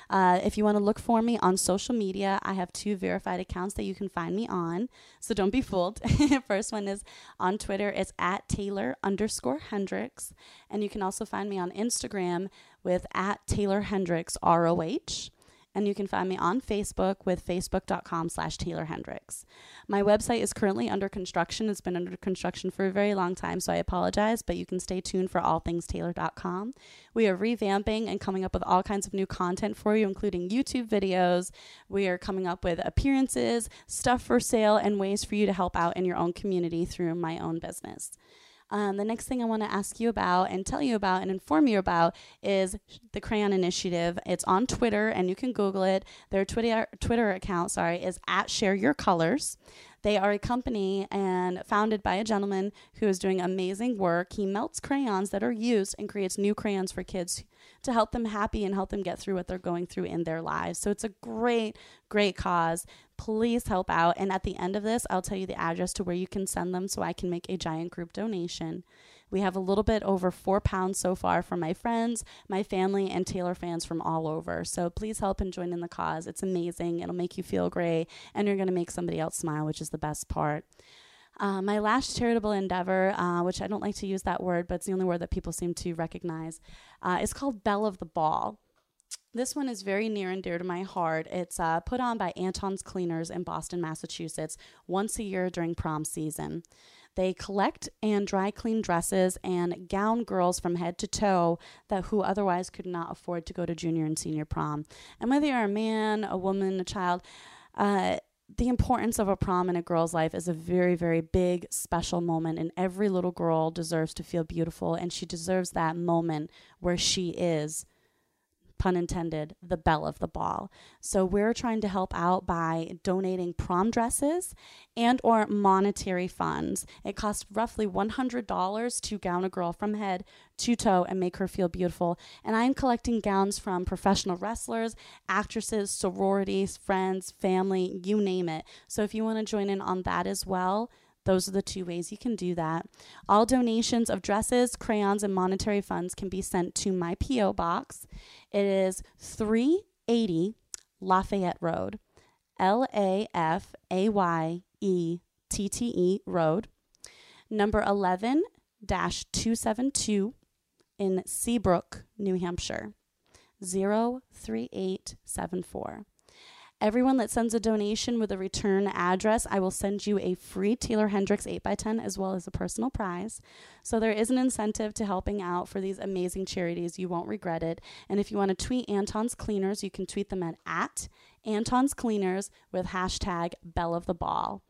If you want to look for me on social media, I have 2 verified accounts that you can find me on, so don't be fooled. First one is on Twitter. It's at Taylor_Hendricks, and you can also find me on Instagram with at Taylor Hendricks ROH. And you can find me on Facebook with facebook.com/Taylor Hendricks. My website is currently under construction. It's been under construction for a very long time, so I apologize, but you can stay tuned for allthingstaylor.com. We are revamping and coming up with all kinds of new content for you, including YouTube videos. We are coming up with appearances, stuff for sale, and ways for you to help out in your own community through my own business. The next thing I want to ask you about and tell you about and inform you about is the Crayon Initiative. It's on Twitter, and you can Google it. Their Twitter account, is at Share Your Colors. They are a company and founded by a gentleman who is doing amazing work. He melts crayons that are used and creates new crayons for kids to help them happy and help them get through what they're going through in their lives. So it's a great, great cause. Please help out. And at the end of this, I'll tell you the address to where you can send them so I can make a giant group donation. We have a little bit over £4 so far from my friends, my family, and Taylor fans from all over. So please help and join in the cause. It's amazing. It'll make you feel great, and you're going to make somebody else smile, which is the best part. My last charitable endeavor, which I don't like to use that word, but it's the only word that people seem to recognize, is called Belle of the Ball. This one is very near and dear to my heart. It's put on by Anton's Cleaners in Boston, Massachusetts, once a year during prom season. They collect and dry clean dresses and gown girls from head to toe who otherwise could not afford to go to junior and senior prom. And whether you're a man, a woman, a child, the importance of a prom in a girl's life is a very, very big, special moment. And every little girl deserves to feel beautiful. And she deserves that moment where she is, pun intended, the belle of the ball. So we're trying to help out by donating prom dresses and or monetary funds. It costs roughly $100 to gown a girl from head to toe and make her feel beautiful. And I'm collecting gowns from professional wrestlers, actresses, sororities, friends, family, you name it. So if you want to join in on that as well, those are the 2 ways you can do that. All donations of dresses, crayons, and monetary funds can be sent to my P.O. Box. It is 380 Lafayette Road, Lafayette Road, number 11-272 in Seabrook, New Hampshire, 03874. Everyone that sends a donation with a return address, I will send you a free Taylor Hendricks 8x10 as well as a personal prize. So there is an incentive to helping out for these amazing charities. You won't regret it. And if you want to tweet Anton's Cleaners, you can tweet them at Anton's Cleaners with hashtag Belle of the Ball.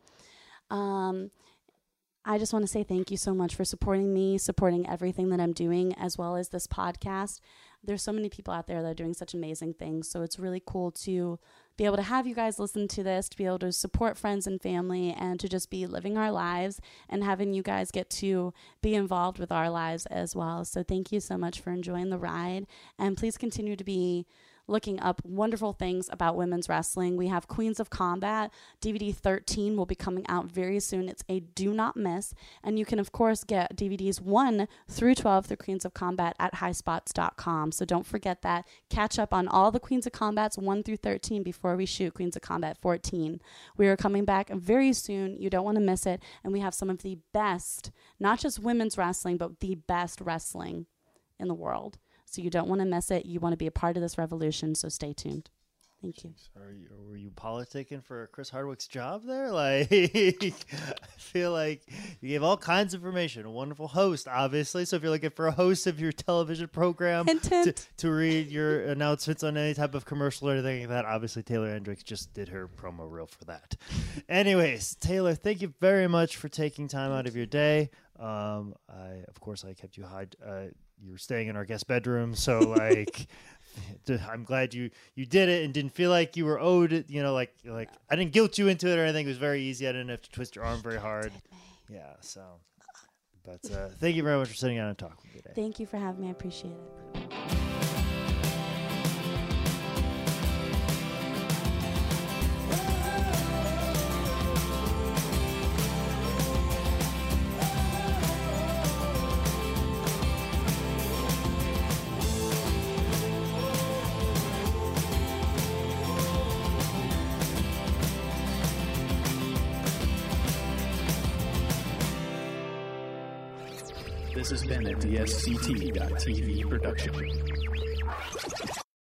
I just want to say thank you so much for supporting me, supporting everything that I'm doing, as well as this podcast. There's so many people out there that are doing such amazing things. So it's really cool to be able to have you guys listen to this, to be able to support friends and family, and to just be living our lives and having you guys get to be involved with our lives as well. So thank you so much for enjoying the ride. And please continue to be looking up wonderful things about women's wrestling. We have Queens of Combat. DVD 13 will be coming out very soon. It's a do not miss. And you can, of course, get DVDs 1 through 12 through Queens of Combat at highspots.com. So don't forget that. Catch up on all the Queens of Combats 1 through 13 before we shoot Queens of Combat 14. We are coming back very soon. You don't want to miss it. And we have some of the best, not just women's wrestling, but the best wrestling in the world. So you don't want to miss it. You want to be a part of this revolution. So stay tuned. Thank you. Were you politicking for Chris Hardwick's job there? Like, I feel like you gave all kinds of information. A wonderful host, obviously. So if you're looking for a host of your television program to read your announcements on any type of commercial or anything like that, obviously Taylor Hendricks just did her promo reel for that. Anyways, Taylor, thank you very much for taking time out of your day. I kept you high. You were staying in our guest bedroom, so like. I'm glad you did it and didn't feel like you were owed it. You know, like I didn't guilt you into it or anything. It was very easy. I didn't have to twist your arm very hard. Yeah. So, but thank you very much for sitting down and talking with me today. Thank you for having me. I appreciate it. This has been a DSCT.TV production.